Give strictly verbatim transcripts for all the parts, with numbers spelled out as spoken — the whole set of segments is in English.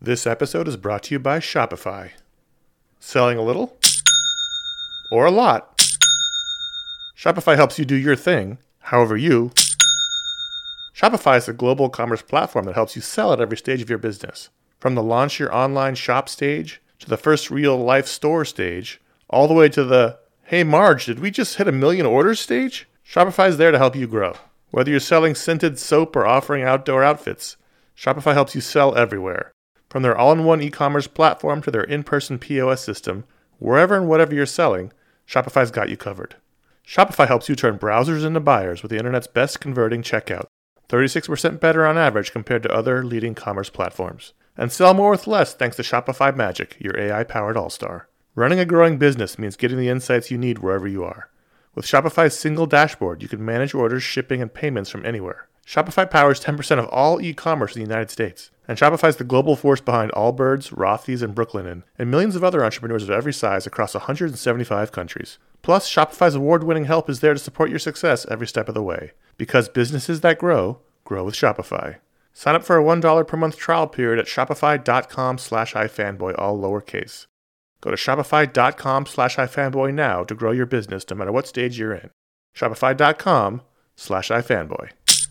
This episode is brought to you by Shopify. Selling a little or a lot? Shopify helps you do your thing, however you. Shopify is a global commerce platform that helps you sell at every stage of your business. From the launch your online shop stage, to the first real-life store stage, all the way to the, hey Marge, did we just hit a million orders stage? Shopify is there to help you grow. Whether you're selling scented soap or offering outdoor outfits, Shopify helps you sell everywhere. From their all-in-one e-commerce platform to their in-person P O S system, wherever and whatever you're selling, Shopify's got you covered. Shopify helps you turn browsers into buyers with the internet's best converting checkout, thirty-six percent better on average compared to other leading commerce platforms. And sell more with less thanks to Shopify Magic, your A I-powered all-star. Running a growing business means getting the insights you need wherever you are. With Shopify's single dashboard, you can manage orders, shipping, and payments from anywhere. Shopify powers ten percent of all e-commerce in the United States. And Shopify's the global force behind Allbirds, Rothy's, and Brooklinen, and millions of other entrepreneurs of every size across one hundred seventy-five countries. Plus, Shopify's award-winning help is there to support your success every step of the way. Because businesses that grow, grow with Shopify. Sign up for a one dollar per month trial period at shopify.com slash ifanboy, all lowercase. Go to shopify.com slash ifanboy now to grow your business no matter what stage you're in. Shopify.com slash ifanboy.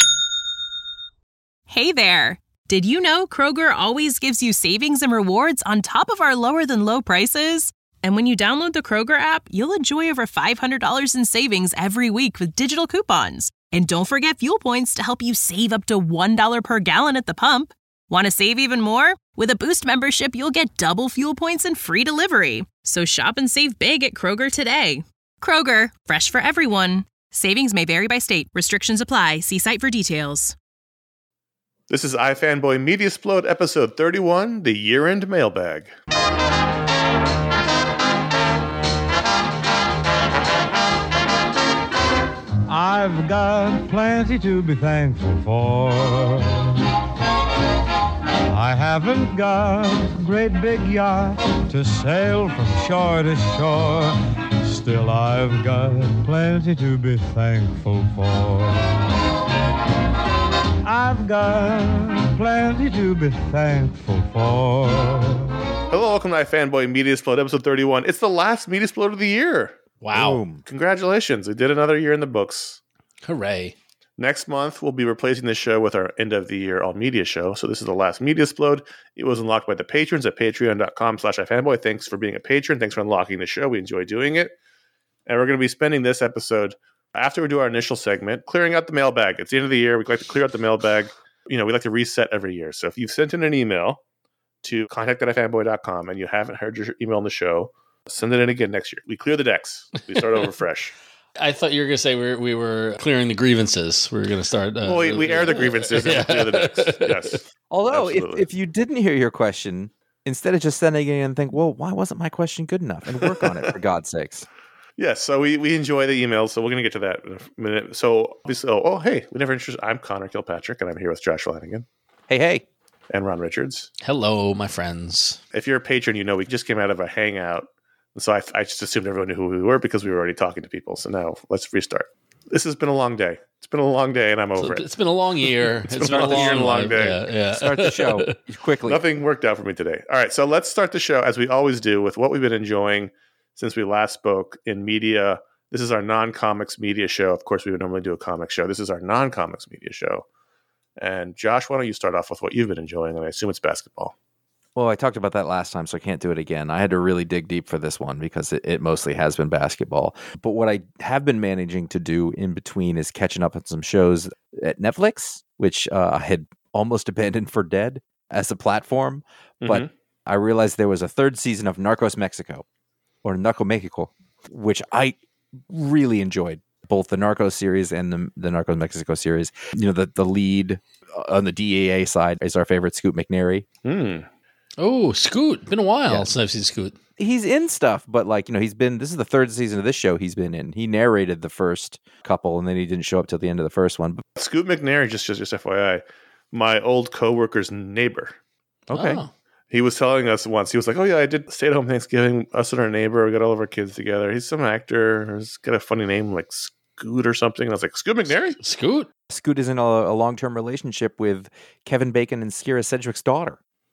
Hey there! Did you know Kroger always gives you savings and rewards on top of our lower-than-low prices? And when you download the Kroger app, you'll enjoy over five hundred dollars in savings every week with digital coupons. And don't forget fuel points to help you save up to one dollar per gallon at the pump. Want to save even more? With a Boost membership, you'll get double fuel points and free delivery. So shop and save big at Kroger today. Kroger, fresh for everyone. Savings may vary by state. Restrictions apply. See site for details. This is iFanboy Mediasplode episode thirty-one, the year-end mailbag. I've got plenty to be thankful for. I haven't got a great big yacht to sail from shore to shore. Still, I've got plenty to be thankful for. I've got plenty to be thankful for. Hello, welcome to iFanboy Mediasplode episode thirty-one. It's the last Mediasplode of the year. Wow. Boom. Congratulations. We did another year in the books. Hooray. Next month, we'll be replacing this show with our end of the year all media show. So this is the last Mediasplode. It was unlocked by the patrons at patreon.com slash ifanboy. Thanks for being a patron. Thanks for unlocking the show. We enjoy doing it. And we're going to be spending this episode, after we do our initial segment, clearing out the mailbag. It's the end of the year. We like to clear out the mailbag. You know, we like to reset every year. So if you've sent in an email to contact at ifanboy dot com and you haven't heard your email on the show, send it in again next year. We clear the decks. We start over fresh. I thought you were going to say we were, we were clearing the grievances. We were going to start. Uh, well, we, we air the grievances and we clear the decks. Yes. Although, if, if you didn't hear your question, instead of just sending it in and think, well, why wasn't my question good enough? And work on it, for God's sakes. Yes, so we, we enjoy the emails, so we're going to get to that in a minute. So, obviously, oh, oh, hey, we never introduced, I'm Connor Kilpatrick, and I'm here with Josh Flanagan. Hey, hey. And Ron Richards. Hello, my friends. If you're a patron, you know we just came out of a hangout, and so I, I just assumed everyone knew who we were because we were already talking to people. So now, let's restart. This has been a long day. It's been a long day, and I'm over it's, it. It's been a long year. it's, it's been, been a long year and a long day. Yeah, yeah. Start the show quickly. Nothing worked out for me today. All right, so let's start the show, as we always do, with what we've been enjoying since we last spoke in media. This is our non-comics media show. Of course, we would normally do a comic show. This is our non-comics media show. And Josh, why don't you start off with what you've been enjoying? And I assume it's basketball. Well, I talked about that last time, so I can't do it again. I had to really dig deep for this one because it, it mostly has been basketball. But what I have been managing to do in between is catching up on some shows at Netflix, which uh, I had almost abandoned for dead as a platform. Mm-hmm. But I realized there was a third season of Narcos Mexico, or Narco Mexico, which I really enjoyed, both the Narcos series and the, the Narcos Mexico series. You know, the, the lead on the D E A side is our favorite Scoot McNairy. Mm. Oh, Scoot. Been a while yeah. since I've seen Scoot. He's in stuff, but like, you know, he's been, this is the third season of this show he's been in. He narrated the first couple and then he didn't show up till the end of the first one. But Scoot McNairy, just, just, just F Y I, my old coworker's neighbor. Okay. Oh. He was telling us once, he was like, oh yeah, I did stay-at-home Thanksgiving, us and our neighbor, we got all of our kids together. He's some actor, he's got a funny name like Scoot or something. And I was like, Scoot McNairy? Scoot? Scoot is in a, a long-term relationship with Kevin Bacon and Skira Sedgwick's daughter.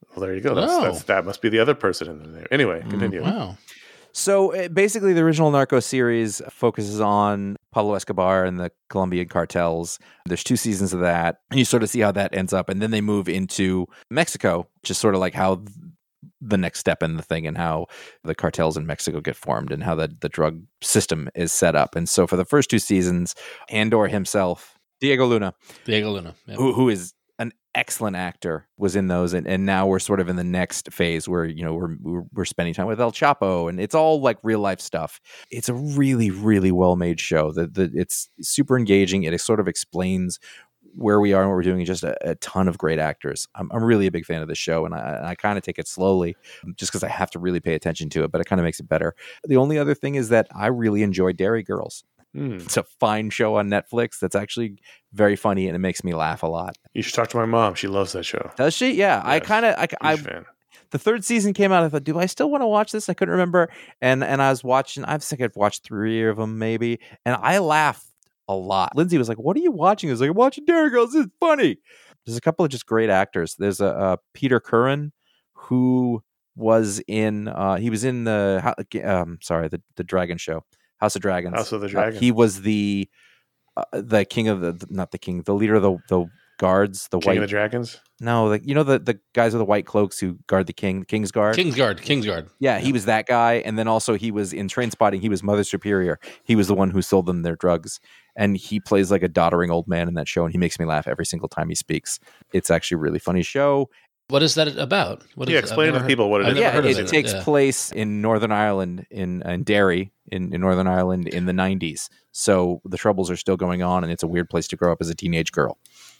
Well, there you go. That's, Oh. that's that must be the other person in there. Anyway, continue. Wow. So uh, basically, the original Narco series focuses on Pablo Escobar and the Colombian cartels. There's two seasons of that, and you sort of see how that ends up. And then they move into Mexico, which is sort of like how th- the next step in the thing and how the cartels in Mexico get formed and how the, the drug system is set up. And so for the first two seasons, Andor himself, Diego Luna, Diego Luna. Yeah. who, who is an excellent actor, was in those, and, and now we're sort of in the next phase where, you know, we're, we're we're spending time with El Chapo, and it's all like real life stuff. It's a really really well made show. That the, it's super engaging. It sort of explains where we are and what we're doing. Just a, a ton of great actors. I'm, I'm really a big fan of the show, and I, I kind of take it slowly just because I have to really pay attention to it, but it kind of makes it better. The only other thing is that I really enjoy Dairy Girls. Hmm. It's a fine show on Netflix that's actually very funny, and it makes me laugh a lot. You should talk to my mom. She loves that show. Does she? Yeah, I Yes. kind of, I, I, Huge fan. the third season came out. I thought, do I still want to watch this? I couldn't remember, and and I was watching. I think I've watched three of them maybe, and I laughed a lot. Lindsay was like, "What are you watching?" I was like, "I'm watching Dairy Girls. It's funny." There's a couple of just great actors. There's a, a Peter Curran who was in. Uh, he was in the. Um, sorry, the the Dragon Show, House of Dragons. House of the Uh, Dragon. he was the uh, the king of the not the king, the leader of the the guards, the King white. of the Dragons. No, like you know the the guys with the white cloaks who guard the king, the King's Guard. Kingsguard. Kingsguard. Yeah, he was that guy, and then also he was in Trainspotting. He was Mother Superior. He was the one who sold them their drugs, and he plays like a doddering old man in that show, and he makes me laugh every single time he speaks. It's actually a really funny show. What is that about? What Yeah, is, explain I've to never people what it I've is. never Yeah, heard of it it. takes Yeah. place in Northern Ireland, in, in Derry, in, in Northern Ireland in the nineties. So the troubles are still going on, and it's a weird place to grow up as a teenage girl.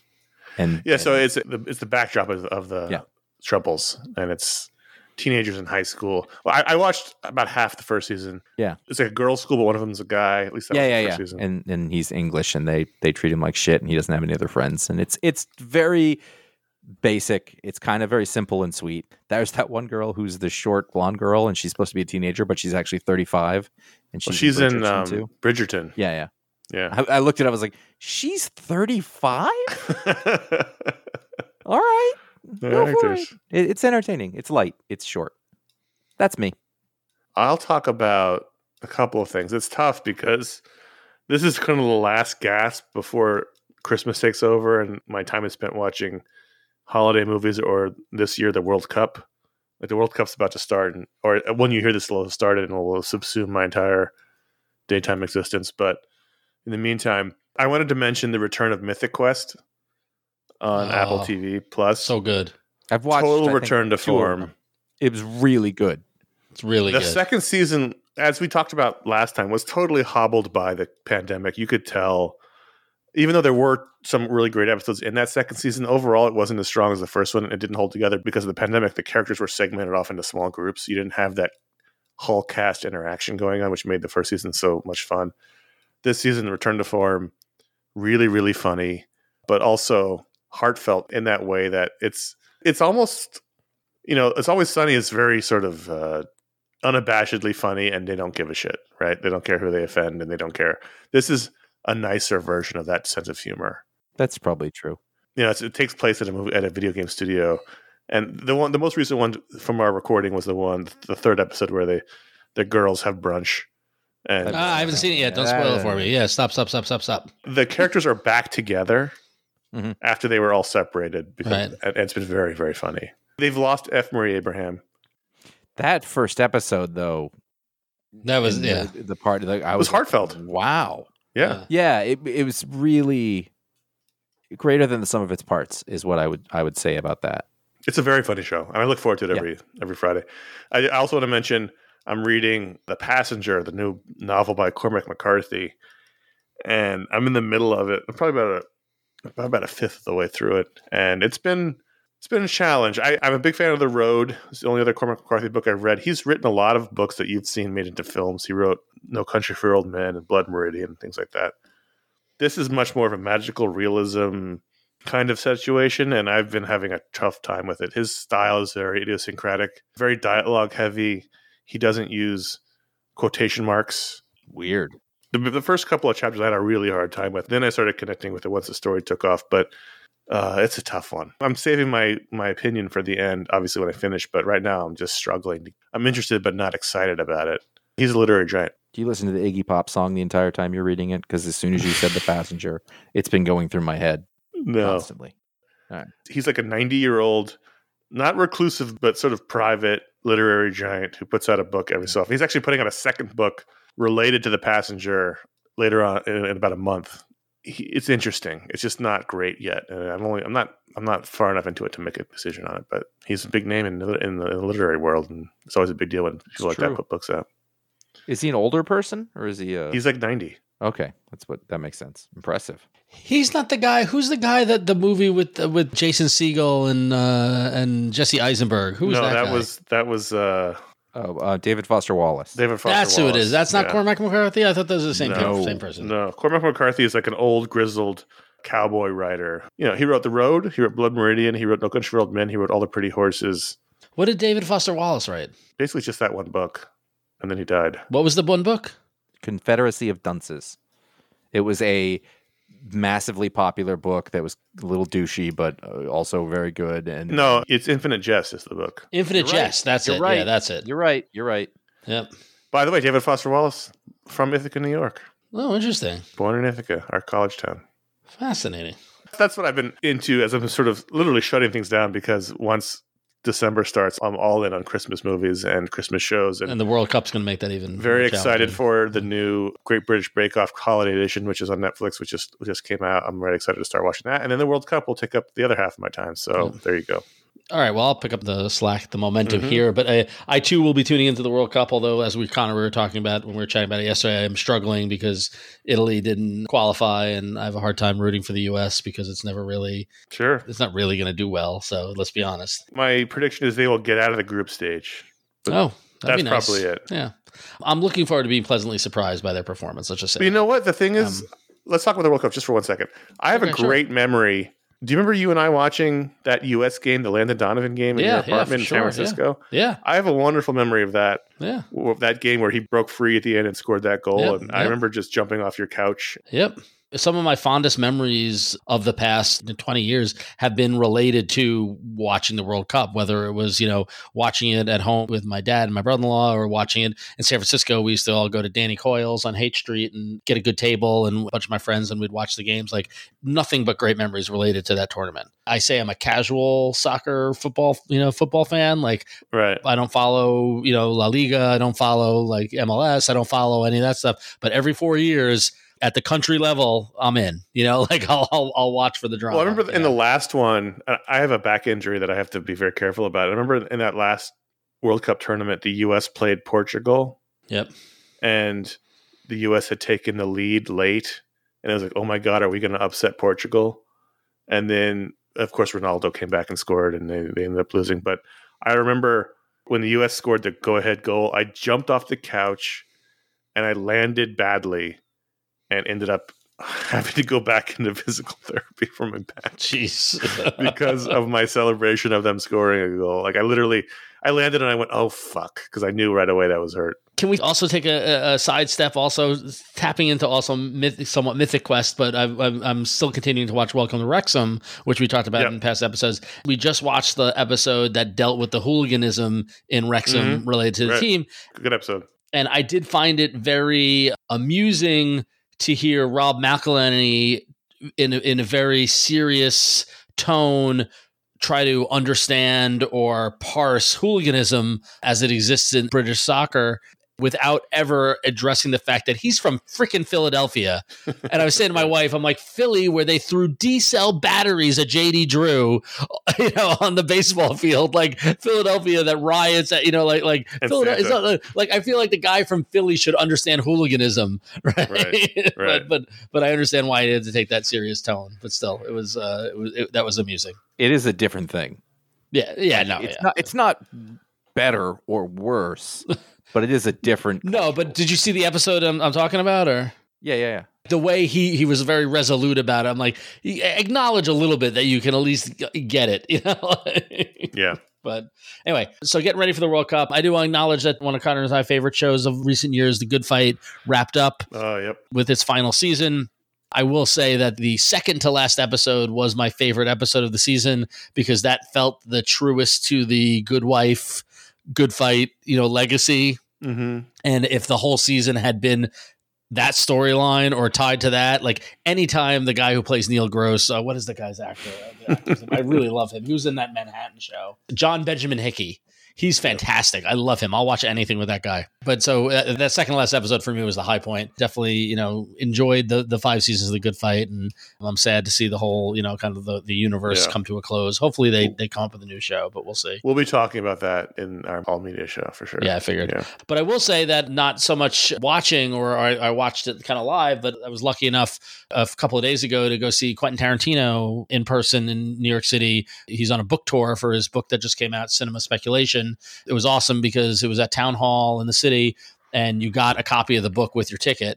And Yeah, so and- it's the it's the backdrop of, of the Yeah. troubles, and it's teenagers in high school. Well, I, I watched about half the first season. Yeah. It's like a girls' school, but one of them's a guy. At least that yeah, was yeah, the yeah. first season. And and he's English, and they they treat him like shit, and he doesn't have any other friends, and it's it's very basic. It's kind of very simple and sweet. There's that one girl who's the short blonde girl, and she's supposed to be a teenager, but she's actually thirty-five, and Well, she's, she's in Bridgerton, um, too. Bridgerton. Yeah, yeah. Yeah. I, I looked at it. I was like, she's thirty-five. All right, go for it. Actors. It- It's entertaining. It's light. It's short. That's me. I'll talk about a couple of things. It's tough because this is kind of the last gasp before Christmas takes over, and my time is spent watching holiday movies, or this year the World Cup. Like the World Cup's about to start, and, or when you hear this, it'll have started and it will subsume my entire daytime existence. But in the meantime, I wanted to mention the return of Mythic Quest on Oh, Apple T V Plus. So good. I've watched Total I think, return to two of form. them. It was really good. It's really The good. second season, as we talked about last time, was totally hobbled by the pandemic. You could tell, even though there were some really great episodes in that second season, overall it wasn't as strong as the first one. It didn't hold together because of the pandemic. The characters were segmented off into small groups. You didn't have that whole cast interaction going on, which made the first season so much fun. This season, Return to Form, really, really funny, but also heartfelt in that way that it's it's almost, you know, It's Always Sunny is very sort of uh, unabashedly funny, and they don't give a shit, right? They don't care who they offend, and they don't care. This is a nicer version of that sense of humor. That's probably true. You know, it's, it takes place at a movie, at a video game studio, and the one, the most recent one from our recording was the one, the third episode where they, the girls have brunch, and Ah, I haven't seen it yet. Don't spoil it for me. Yeah, stop, stop, stop, stop, stop. the characters are back together Mhm. after they were all separated, because Right. and it's been very, very funny. They've lost F. Murray Abraham. That first episode, though, That was in yeah. the, the part like, I It was was like, heartfelt. Wow. Yeah. Yeah, it it was really greater than the sum of its parts, is what I would I would say about that. It's a very funny show, and I look forward to it every every Friday. I, I also want to mention I'm reading The Passenger, the new novel by Cormac McCarthy, and I'm in the middle of it. I'm probably about a probably about a fifth of the way through it, and it's been it's been a challenge. I, I'm a big fan of The Road. It's the only other Cormac McCarthy book I've read. He's written a lot of books that you've seen made into films. He wrote No Country for Old Men and Blood Meridian and things like that. This is much more of a magical realism kind of situation, and I've been having a tough time with it. His style is very idiosyncratic, very dialogue heavy. He doesn't use quotation marks. Weird. The, the first couple of chapters I had a really hard time with. Then I started connecting with it once the story took off. But Uh, it's a tough one. I'm saving my my opinion for the end, obviously, when I finish. But right now, I'm just struggling. I'm interested, but not excited about it. He's a literary giant. Do you listen to the Iggy Pop song the entire time you're reading it? Because as soon as you said The Passenger, it's been going through my head No. constantly. All right. He's like a ninety-year-old, not reclusive, but sort of private literary giant who puts out a book every so often. He's actually putting out a second book related to The Passenger later on in, in about a month. He, it's interesting. It's just not great yet. And I'm only I'm not I'm not far enough into it to make a decision on it. But he's a big name in the, in the literary world, and it's always a big deal when people It's like true. that put books out. Is he an older person or is he a... He's like ninety. Okay, that's what that makes sense. Impressive. He's not the guy. Who's the guy that the movie with uh, with Jason Segel and uh, and Jesse Eisenberg? Who was no, that? that guy? was that was uh, Oh, uh, David Foster Wallace. David Foster That's who it Wallace. is. That's not Yeah. Cormac McCarthy. I thought those were the same No. people, same person. No, Cormac McCarthy is like an old grizzled cowboy writer. You know, he wrote The Road. He wrote Blood Meridian. He wrote No Country for Old Men. He wrote All the Pretty Horses. What did David Foster Wallace write? Basically, just that one book, and then he died. What was the one book? Confederacy of Dunces. It was a massively popular book that was a little douchey, but uh, also very good. And No, it's Infinite Jest is the book. Infinite You're right. Jest. That's You're it. right. Yeah, that's it. You're right. You're right. Yep. By the way, David Foster Wallace from Ithaca, New York, Oh, interesting. born in Ithaca, our college town. Fascinating. That's what I've been into as I'm sort of literally shutting things down because once December starts, I'm all in on Christmas movies and Christmas shows. And, And the World Cup's going to make that even very more excited challenging. for the new Great British Bake Off Holiday Edition, which is on Netflix, which just which just came out. I'm very excited to start watching that. And then the World Cup will take up the other half of my time. So there you go. All right, well, I'll pick up the slack, the momentum Mhm. here. But I, I, too, will be tuning into the World Cup, although, as we kind of were talking about when we were chatting about it yesterday, I'm struggling because Italy didn't qualify, and I have a hard time rooting for the U S because it's never really, Sure. it's not really going to do well. So let's be honest. My prediction is they will get out of the group stage. But Oh, that'd that's be nice. probably it. Yeah. I'm looking forward to being pleasantly surprised by their performance, let's just say. But you know what? The thing is, Um, let's talk about the World Cup just for one second. I have Okay, a sure. great memory. Do you remember you and I watching that U S game, the Landon Donovan game in Yeah, your yeah, for apartment in sure, San yeah. Francisco? Yeah, I have a wonderful memory of that. yeah, Of that game where he broke free at the end and scored that goal. Yep, and I yep. remember just jumping off your couch. yep. Some of my fondest memories of the past twenty years have been related to watching the World Cup, whether it was, you know, watching it at home with my dad and my brother-in-law or watching it in San Francisco. We used to all go to Danny Coyle's on Haight Street and get a good table and a bunch of my friends and we'd watch the games. Like nothing but great memories related to that tournament. I say I'm a casual soccer football, you know, football fan. Like Right. I don't follow, you know, La Liga. I don't follow like M L S. I don't follow any of that stuff. But every four years at the country level, I'm in. You know, like I'll I'll, I'll watch for the drama. Well, I remember you in the know? last one, I I have a back injury that I have to be very careful about. I remember in that last World Cup tournament, the U S played Portugal. Yep. And the U S had taken the lead late. And I was like, oh my God, are we going to upset Portugal? And then, of course, Ronaldo came back and scored and they, they ended up losing. But I remember when the U S scored the go-ahead goal, I jumped off the couch and I landed badly and ended up having to go back into physical therapy for my back Jeez. because of my celebration of them scoring a goal. Like I literally, I landed and I went, oh, fuck, because I knew right away that was hurt. Can we also take a, a side step, also tapping into also myth, somewhat Mythic Quest, but I've, I'm, I'm still continuing to watch Welcome to Wrexham, which we talked about Yep. in past episodes. We just watched the episode that dealt with the hooliganism in Wrexham Mhm. related to the Right. team. Good episode. And I did find it very amusing to hear Rob McElhenney in a, in a very serious tone try to understand or parse hooliganism as it exists in British soccer without ever addressing the fact that he's from freaking Philadelphia. And I was saying to my wife, I'm like, Philly, where they threw D-cell batteries at J D Drew, you know, on the baseball field, like Philadelphia that riots at, you know, like, like, And Philadelphia, Santa. it's not, like, I feel like the guy from Philly should understand hooliganism, right? Right, right. but, but, but I understand why he had to take that serious tone, but still, it was, uh, it was, it, that was amusing. It is a different thing. Yeah. Yeah. No, it's yeah. not. It's not better or worse, but it is a different. No, but did you see the episode I'm, I'm talking about, or Yeah, yeah, yeah. the way he he was very resolute about it? I'm like, acknowledge a little bit that you can at least get it, you know? Yeah. But anyway, so getting ready for the World Cup. I do acknowledge that one of Connor and my favorite shows of recent years, The Good Fight, wrapped up Oh, yep. with its final season. I will say that the second to last episode was my favorite episode of the season because that felt the truest to the good wife, good fight, you know, legacy. Mm-hmm. And if the whole season had been that storyline or tied to that, like anytime the guy who plays Neil Gross, uh, what is the guy's actor? I really love him. He was in that Manhattan show. John Benjamin Hickey. He's fantastic. I love him. I'll watch anything with that guy. But so uh, that second to last episode for me was the high point. Definitely, you know, enjoyed the the five seasons of The Good Fight, and I'm sad to see the whole, you know, kind of the, the universe Yeah. come to a close. Hopefully they they come up with a new show, but we'll see. We'll be talking about that in our All Media show for sure. Yeah, I figured. Yeah. But I will say that not so much watching, or I, I watched it kind of live, but I was lucky enough a couple of days ago to go see Quentin Tarantino in person in New York City. He's on a book tour for his book that just came out, Cinema Speculation. It was awesome because it was at Town Hall in the city, and you got a copy of the book with your ticket.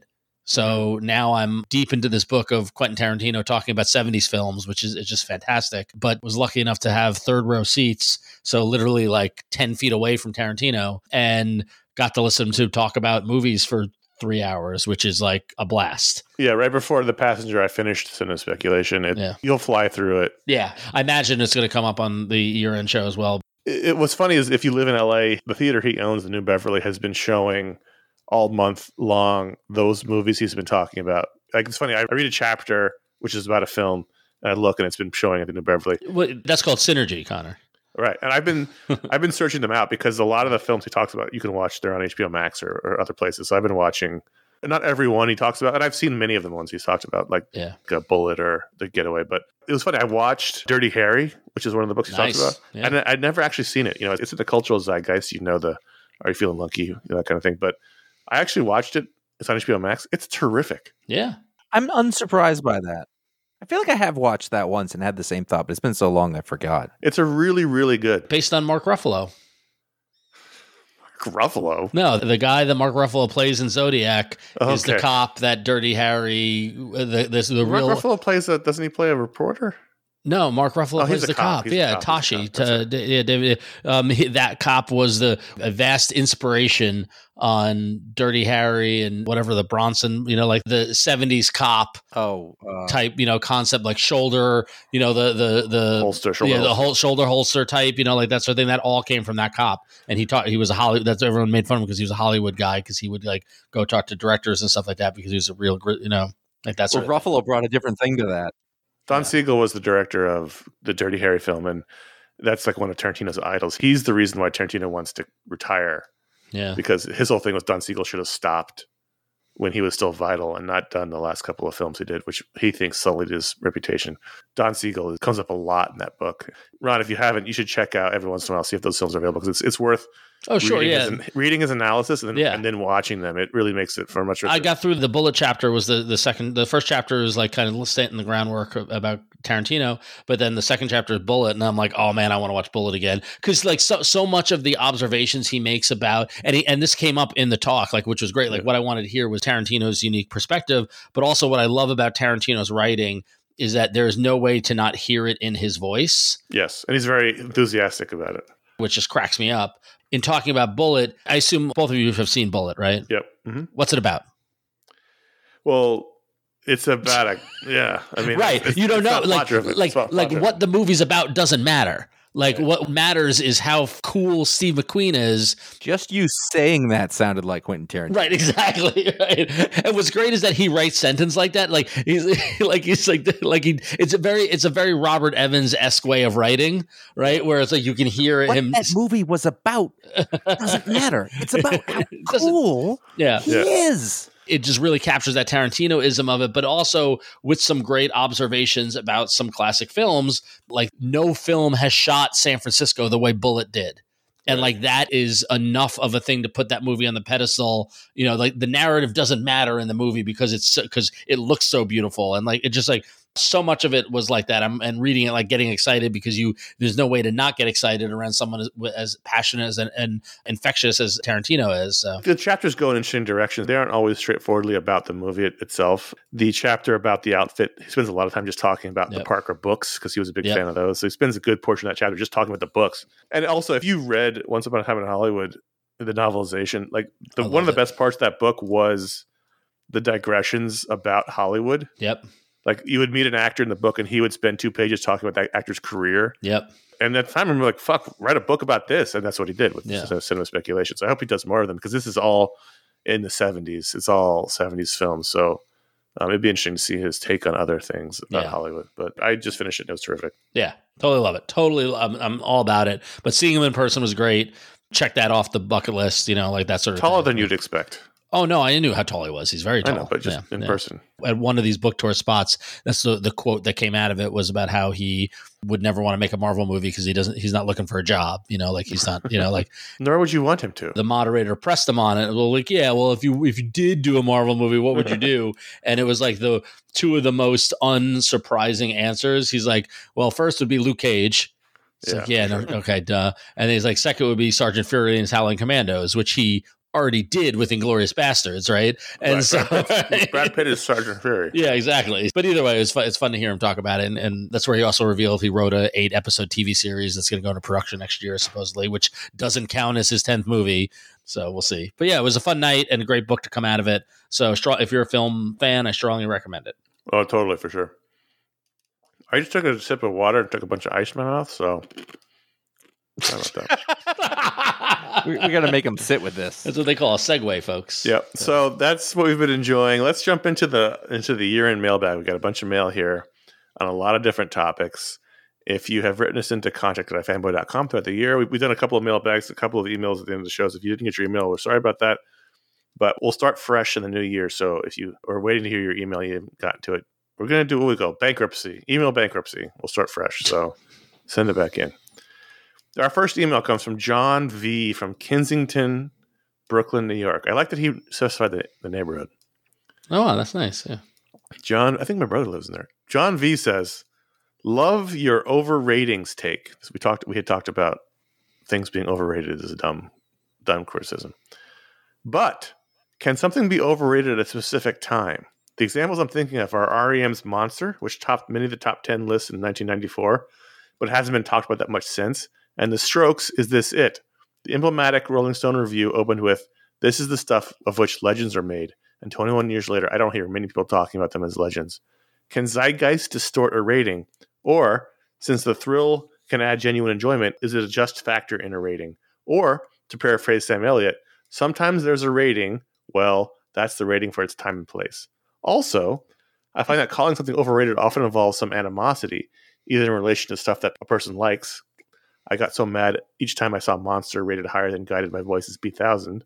So now I'm deep into this book of Quentin Tarantino talking about seventies films, which is it's just fantastic. But was lucky enough to have third row seats, so literally like ten feet away from Tarantino, and got to listen to talk about movies for three hours, which is like a blast. Yeah, right before The Passenger, I finished Cinema Speculation. It, Yeah. You'll fly through it. Yeah, I imagine it's going to come up on the year-end show as well. It, it- what's funny is if you live in L A, the theater he owns, the New Beverly, has been showing all month long those movies he's been talking about. Like, it's funny, I read a chapter, which is about a film, and I look, and it's been showing at the New Beverly. Well, that's called Synergy, Connor. Right, and I've been I've been searching them out because a lot of the films he talks about, you can watch. They're on H B O Max or, or other places. So I've been watching, not every one he talks about, and I've seen many of the ones he's talked about, like Yeah. a Bullet or The Getaway. But it was funny. I watched Dirty Harry, which is one of the books he Nice. talks about, Yeah. and I'd never actually seen it. You know, it's in the cultural zeitgeist. You know, the Are You Feeling Lucky, you know, that kind of thing. But I actually watched it. It's on H B O Max. It's terrific. Yeah. I'm unsurprised by that. I feel like I have watched that once and had the same thought, but it's been so long I forgot. It's a really, really good. Based on Mark Ruffalo. Gruffalo. No, the guy that Mark Ruffalo plays in Zodiac is the Okay. cop that Dirty Harry, the, this, the Mark real... Ruffalo plays a, doesn't he play a reporter? No, Mark Ruffalo Oh, plays he's a the cop. cop. He's a Yeah, cop. He's a Tashi. cop. That's Ta- right. d- yeah, David. Um, he- that cop was the a vast inspiration on Dirty Harry and whatever the Bronson, you know, like the seventies cop Oh, uh, type, you know, concept like shoulder, you know, the the the Holster, shoulder yeah, the holster. whole shoulder holster type, you know, like that sort of thing. That all came from that cop, and he taught. He was a Hollywood. That's everyone made fun of him because he was a Hollywood guy because he would like go talk to directors and stuff like that because he was a real, gr- you know, like that well, sort of. Ruffalo brought a different thing to that. Don Yeah. Siegel was the director of the Dirty Harry film, and that's like one of Tarantino's idols. He's the reason why Tarantino wants to retire, Yeah, because his whole thing was Don Siegel should have stopped when he was still vital and not done the last couple of films he did, which he thinks sullied his reputation. Don Siegel comes up a lot in that book. Ron, if you haven't, you should check out every once in a while, see if those films are available, because it's, it's worth oh sure, reading, yeah. his, reading his analysis and then, Yeah. and then watching them. It really makes it for much richer. I got through the Bullet chapter was the, the second, the first chapter is like kind of setting the groundwork about Tarantino, but then the second chapter is Bullet, and I'm like, oh man, I want to watch Bullet again, because like so so much of the observations he makes about, and he, and this came up in the talk, like which was great. Like Yeah. what I wanted to hear was Tarantino's unique perspective, but also what I love about Tarantino's writing is that there is no way to not hear it in his voice, Yes, and he's very enthusiastic about it. which just cracks me up. In talking about Bullet, I assume both of you have seen Bullet, right? Yep. hmm What's it about? Well, it's about a yeah. I mean, Right. it's- You don't it's know, not like, plot-driven. like, It's not like plot-driven. what the movie's about doesn't matter. Like Yeah. what matters is how cool Steve McQueen is. Just you saying that sounded like Quentin Tarantino. Right. Exactly. Right. And what's great is that he writes sentence like that. Like he's like, he's like, like he, it's a very, it's a very Robert Evans-esque way of writing, right? Where it's like, you can hear What him. that movie was about doesn't matter. It's about how It doesn't- cool Yeah. he Yeah. is. It just really captures that Tarantinoism of it, but also with some great observations about some classic films. Like no film has shot San Francisco the way Bullet did. And like that is enough of a thing to put that movie on the pedestal. You know, like the narrative doesn't matter in the movie because it's because it looks so beautiful. And like it just like so much of it was like that. I'm and reading it like getting excited because you there's no way to not get excited around someone as, as passionate as and, and infectious as Tarantino is. So. The chapters go in interesting directions. They aren't always straightforwardly about the movie it, itself. The chapter about the outfit, he spends a lot of time just talking about the Yep. Parker books because he was a big Yep. fan of those. So he spends a good portion of that chapter just talking about the books. And also, if you read Once Upon a Time in Hollywood, the novelization, like the I one of the love it. best parts of that book was the digressions about Hollywood. Yep. Like you would meet an actor in the book and he would spend two pages talking about that actor's career. Yep. And at the time, I'm like, fuck, write a book about this. And that's what he did with Yeah. Cinema Speculation. So I hope he does more of them because this is all in the seventies. It's all seventies films. So um, it'd be interesting to see his take on other things about Yeah. Hollywood. But I just finished it and it was terrific. Yeah. Totally love it. Totally. I'm, I'm all about it. But seeing him in person was great. Check that off the bucket list, you know, like that sort of Taller thing. than you'd expect. Oh, no, I knew how tall he was. He's very tall. I know, but just Yeah, in yeah. person. At one of these book tour spots, that's the, the quote that came out of it was about how he would never want to make a Marvel movie because he doesn't, he's not looking for a job, you know, like he's not, you know, like Nor would you want him to. the moderator pressed him on it. Well, like, yeah, well, if you, if you did do a Marvel movie, what would you do? And it was like the two of the most unsurprising answers. He's like, well, first would be Luke Cage. It's Yeah, like, yeah, for no, sure. okay, duh. And then he's like, second would be Sergeant Fury and his Howling Commandos, which he already did with Inglourious Bastards, right? And Right, so, Brad, Pitt, Brad Pitt is Sergeant Fury. yeah, exactly. But either way, it's fun, it's fun to hear him talk about it. And, and that's where he also revealed he wrote a eight episode T V series that's going to go into production next year, supposedly, which doesn't count as his tenth movie. So we'll see. But yeah, it was a fun night and a great book to come out of it. So stro- if you're a film fan, I strongly recommend it. Oh, totally, for sure. I just took a sip of water and took a bunch of ice in my mouth, so sorry about that. we we got to make them sit with this. That's what they call a segue, folks. Yep. So that's what we've been enjoying. Let's jump into the into the year-end mailbag. We've got a bunch of mail here on a lot of different topics. If you have written us into contact at fanboy dot com throughout the year, we, we've done a couple of mailbags, a couple of emails at the end of the shows. If you didn't get your email, we're sorry about that. But we'll start fresh in the new year. So if you are waiting to hear your email, you haven't gotten to it, we're going to do what we go. Bankruptcy. Email bankruptcy. We'll start fresh. So send it back in. Our first email comes from John V. from Kensington, Brooklyn, New York. I like that he specified the, the neighborhood. Oh, wow, that's nice. Yeah. John, I think my brother lives in there. John V. says, love your overratings take. So we talked. We had talked about things being overrated as a dumb, dumb criticism. But can something be overrated at a specific time? The examples I'm thinking of are R E M's Monster, which topped many of the top ten lists in nineteen ninety-four, but hasn't been talked about that much since. And The Strokes' Is This It? The emblematic Rolling Stone review opened with, this is the stuff of which legends are made. And twenty-one years later, I don't hear many people talking about them as legends. Can zeitgeist distort a rating? Or, since the thrill can add genuine enjoyment, is it a just factor in a rating? Or, to paraphrase Sam Elliott, sometimes there's a rating, well, that's the rating for its time and place. Also, I find that calling something overrated often involves some animosity, either in relation to stuff that a person likes. I got so mad each time I saw Monster rated higher than Guided by Voices B one thousand.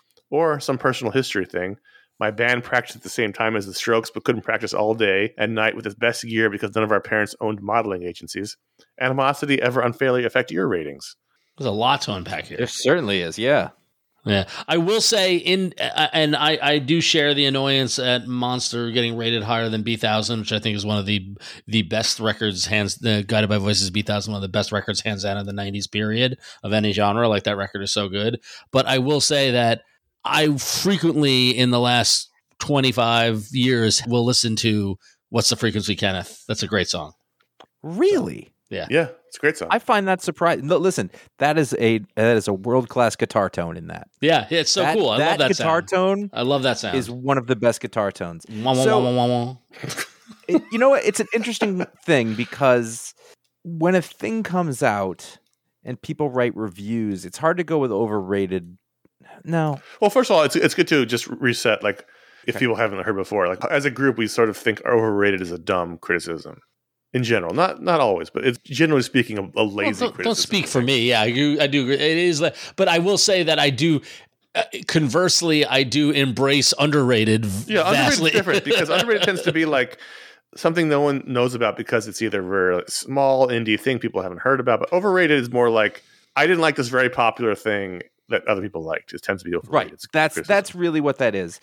Or some personal history thing. My band practiced at the same time as the Strokes, but couldn't practice all day and night with its best gear because none of our parents owned modeling agencies. Animosity ever unfairly affect your ratings? There's a lot to unpack here. There certainly is, yeah. Yeah, I will say in, uh, and I, I do share the annoyance at Monster getting rated higher than B one thousand, which I think is one of the the best records, hands the Guided by Voices B one thousand, one of the best records hands down in the nineties period of any genre. Like that record is so good. But I will say that I frequently in the last twenty-five years will listen to What's the Frequency, Kenneth? That's a great song. Really? Yeah. Yeah, it's a great song. I find that surprising. No, listen, that is a that is a world class guitar tone in that. Yeah, it's so that, cool. I that love that guitar sound. tone I love that sound. is one of the best guitar tones. Wah, wah, So- wah, wah, wah, wah. It- you know what? It's an interesting thing because when a thing comes out and people write reviews, it's hard to go with overrated. No, Well, first of all, it's it's good to just reset. Like, if people haven't heard before, like as a group, we sort of think overrated is a dumb criticism in general. Not not always, but it's generally speaking a, a lazy Well, don't, criticism. don't speak for me. Yeah, I do. I do agree. It is, like- but I will say that I do. Uh, conversely, I do embrace underrated. Yeah, underrated vastly. is different because underrated tends to be like something no one knows about because it's either a very small indie thing people haven't heard about. But overrated is more like I didn't like this very popular thing that other people liked. It tends to be overrated. right. It's That's criticism. that's really what that is.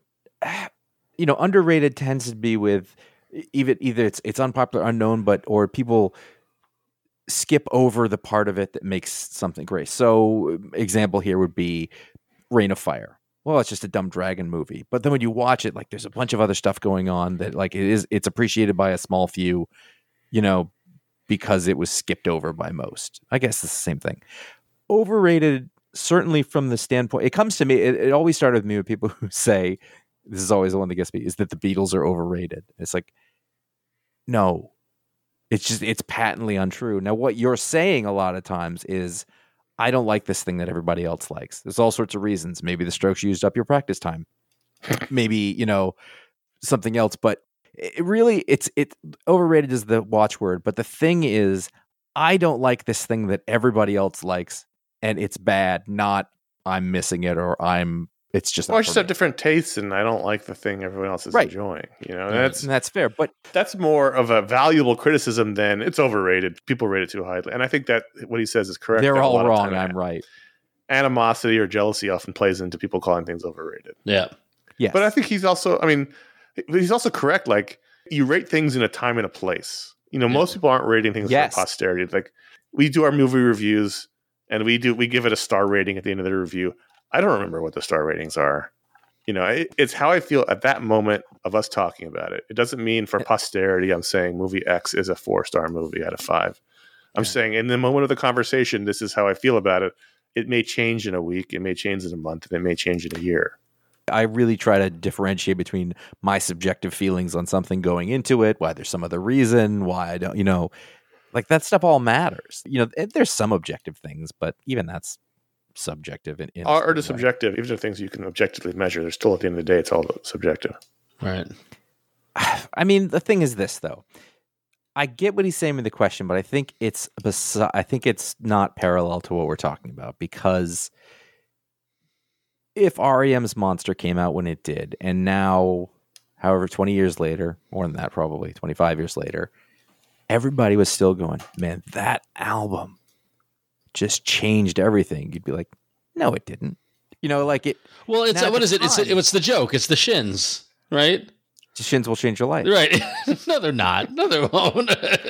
You know, underrated tends to be with even either it's it's unpopular, unknown, but or people skip over the part of it that makes something great. So, example here would be Reign of Fire. Well, it's just a dumb dragon movie, but then when you watch it, like there's a bunch of other stuff going on that like it is it's appreciated by a small few, you know, because it was skipped over by most. I guess it's the same thing. Overrated, certainly from the standpoint, it comes to me. It, it always started with me with people who say this is always the one that gets me, is that the Beatles are overrated. It's like, no, it's just, it's patently untrue. Now, what you're saying a lot of times is, I don't like this thing that everybody else likes. There's all sorts of reasons. Maybe the Strokes used up your practice time. Maybe, you know, something else. But it really, it's it overrated is the watchword. But the thing is, I don't like this thing that everybody else likes, and it's bad. Not I'm missing it or I'm. It's just. Well, I just have different tastes, and I don't like the thing everyone else is right. enjoying. You know, and that's and that's fair. But that's more of a valuable criticism than it's overrated. People rate it too highly, and I think that what he says is correct. They're all wrong. I'm right. Animosity or jealousy often plays into people calling things overrated. Yeah, yeah. But I think he's also. I mean, he's also correct. Like you rate things in a time and a place. You know, yeah. most people aren't rating things yes. for posterity. Like we do our movie reviews, and we do we give it a star rating at the end of the review. I don't remember what the star ratings are. You know, it, it's how I feel at that moment of us talking about it. It doesn't mean for posterity I'm saying movie X is a four-star movie out of five. I'm yeah. saying in the moment of the conversation, this is how I feel about it. It may change in a week. It may change in a month. And it may change in a year. I really try to differentiate between my subjective feelings on something going into it, why there's some other reason, why I don't, you know, like that stuff all matters. You know, there's some objective things, but even that's subjective in, in art is subjective. Even if things you can objectively measure, they're still at the end of the day, it's all subjective. Right. I mean, the thing is this though. I get what he's saying with the question, but I think it's besi- I think it's not parallel to what we're talking about, because if R E M's Monster came out when it did, and now, however, twenty years later, more than that, probably twenty-five years later, everybody was still going, man, that album just changed everything. You'd be like, no, it didn't. You know, like it. Well, it's what is it? It's it, it's the joke. It's the Shins, right? The Shins will change your life, right? No, they're not. No, they won't.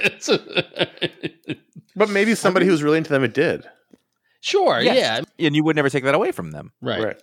But maybe somebody I mean, who's really into them, it did. Sure, yes. yeah, and you would never take that away from them, right? Right.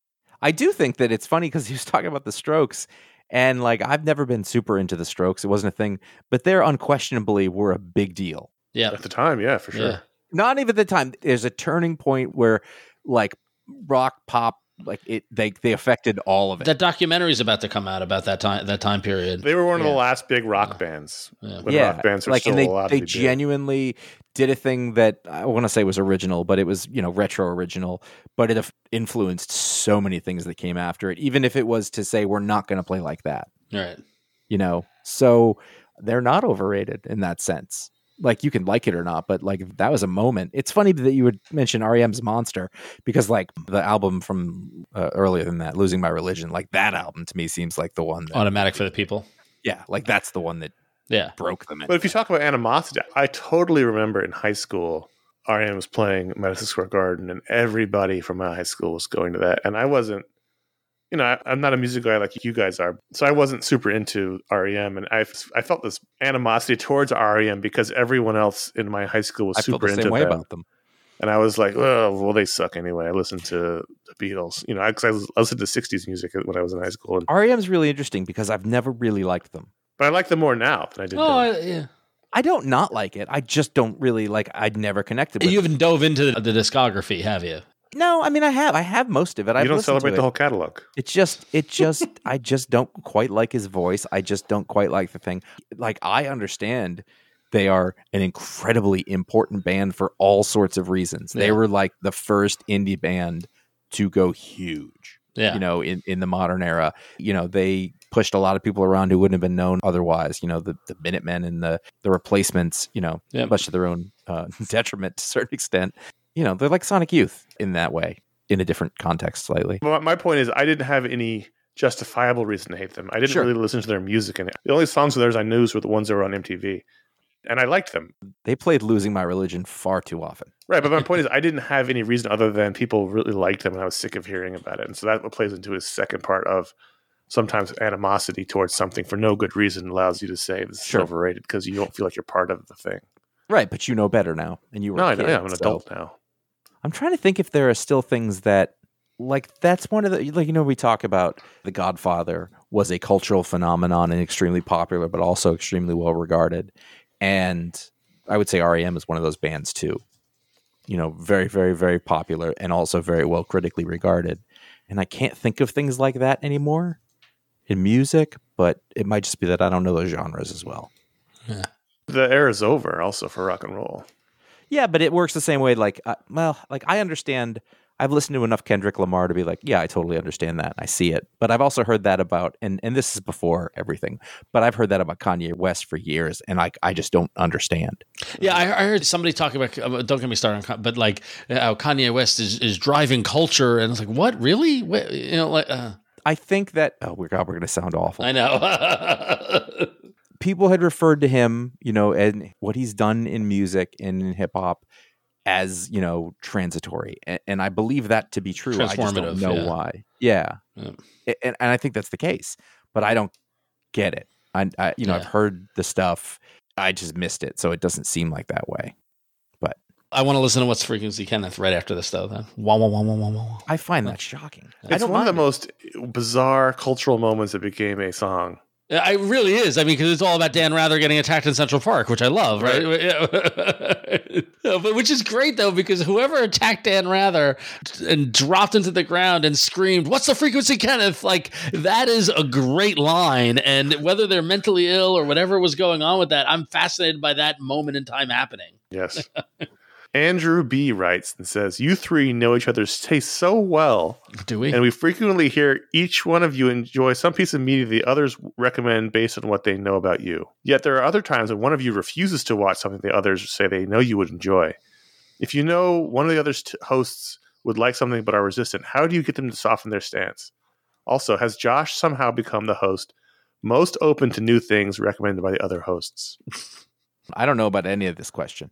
I do think that it's funny because he was talking about the Strokes, and like I've never been super into the Strokes. It wasn't a thing, but they're unquestionably were a big deal. Yeah, at the time, yeah, for sure. Yeah. Not even the time. There's a turning point where, like, rock, pop, like it, they they affected all of it. That documentary is about to come out about that time that time period. They were one of yeah. the last big rock yeah. bands. Yeah, when yeah. rock bands were like, still and they, allowed they to be genuinely big. did a thing that I want to say was original, but it was, you know, retro original, but it influenced so many things that came after it. Even if it was to say we're not going to play like that, right? You know, so they're not overrated in that sense. Like you can like it or not, but like that was a moment. It's funny that you would mention R E M's Monster because like the album from uh, earlier than that, Losing My Religion, like that album to me seems like the one that, Automatic for the People. Yeah, like that's the one that yeah broke them. But if you talk about animosity, I totally remember in high school, R E M was playing Madison Square Garden, and everybody from my high school was going to that, and I wasn't. You know, I, I'm not a music guy like you guys are, so I wasn't super into R E M, and I I felt this animosity towards R E M because everyone else in my high school was I super felt the into same way them. about them, and I was like, oh, well, they suck anyway. I listened to the Beatles, you know, because I, I listened to sixties music when I was in high school. And, R E M's really interesting because I've never really liked them, but I like them more now than I did. Oh, then. I, yeah. I don't not like it. I just don't really like. I'd never connected with You it. haven't dove into the, the discography, have you? No, I mean I have. I have most of it. You I've don't listened celebrate to the it. whole catalog. It's just, it just, I just don't quite like his voice. I just don't quite like the thing. Like I understand they are an incredibly important band for all sorts of reasons. They Yeah. were like the first indie band to go huge. Yeah. You know, in, in the modern era, you know, they pushed a lot of people around who wouldn't have been known otherwise. You know, the, the Minutemen and the, the Replacements, you know, Yeah. much to their own uh, detriment to a certain extent. You know, they're like Sonic Youth in that way, in a different context slightly. Well, my point is, I didn't have any justifiable reason to hate them. I didn't Sure. really listen to their music, and the only songs of theirs I knew were the ones that were on M T V, and I liked them. They played Losing My Religion far too often. Right, but my point is, I didn't have any reason other than people really liked them, and I was sick of hearing about it. And so that what plays into his second part of sometimes animosity towards something for no good reason allows you to say this Sure. is overrated because you don't feel like you're part of the thing. Right, but you know better now, and you were No, a I know, kid, yeah, I'm an so- adult now. I'm trying to think if there are still things that, like, that's one of the, like, you know, we talk about The Godfather was a cultural phenomenon and extremely popular, but also extremely well regarded. And I would say R E M is one of those bands too. You know, very, very, very popular and also very well critically regarded. And I can't think of things like that anymore. in music, but it might just be that I don't know those genres as well. Yeah. The era is over also for rock and roll. Yeah, but it works the same way. Like, uh, well, like I understand. I've listened to enough Kendrick Lamar to be like, yeah, I totally understand that. I see it. But I've also heard that about, and, and this is before everything, but I've heard that about Kanye West for years, and like I just don't understand. Yeah, I, I heard somebody talk about, don't get me started on, but like how Kanye West is, is driving culture, and it's like, what, really? What, you know, like, uh, I think that, oh, we're, God, we're going to sound awful. I know. People had referred to him, you know, and what he's done in music and in hip hop as, you know, transitory. And, and I believe that to be true. I just don't know yeah. why. Yeah. yeah. And, and I think that's the case, but I don't get it. I, I you know, yeah. I've heard the stuff. I just missed it. So it doesn't seem like that way. But I want to listen to What's Frequency Kenneth right after this, though. Then. Wah, wah, wah, wah, wah, wah. I find that shocking. It's one of the it. most bizarre cultural moments that became a song. It really is. I mean, because it's all about Dan Rather getting attacked in Central Park, which I love, right? right? But which is great, though, because whoever attacked Dan Rather and dropped into the ground and screamed, "What's the frequency, Kenneth?" Like, that is a great line. And whether they're mentally ill or whatever was going on with that, I'm fascinated by that moment in time happening. Yes. Andrew B. writes and says, "You three know each other's taste so well. Do we? And we frequently hear each one of you enjoy some piece of media the others recommend based on what they know about you. Yet there are other times when one of you refuses to watch something the others say they know you would enjoy. If you know one of the other t- hosts would like something but are resistant, how do you get them to soften their stance? Also, has Josh somehow become the host most open to new things recommended by the other hosts?" I don't know about any of this question.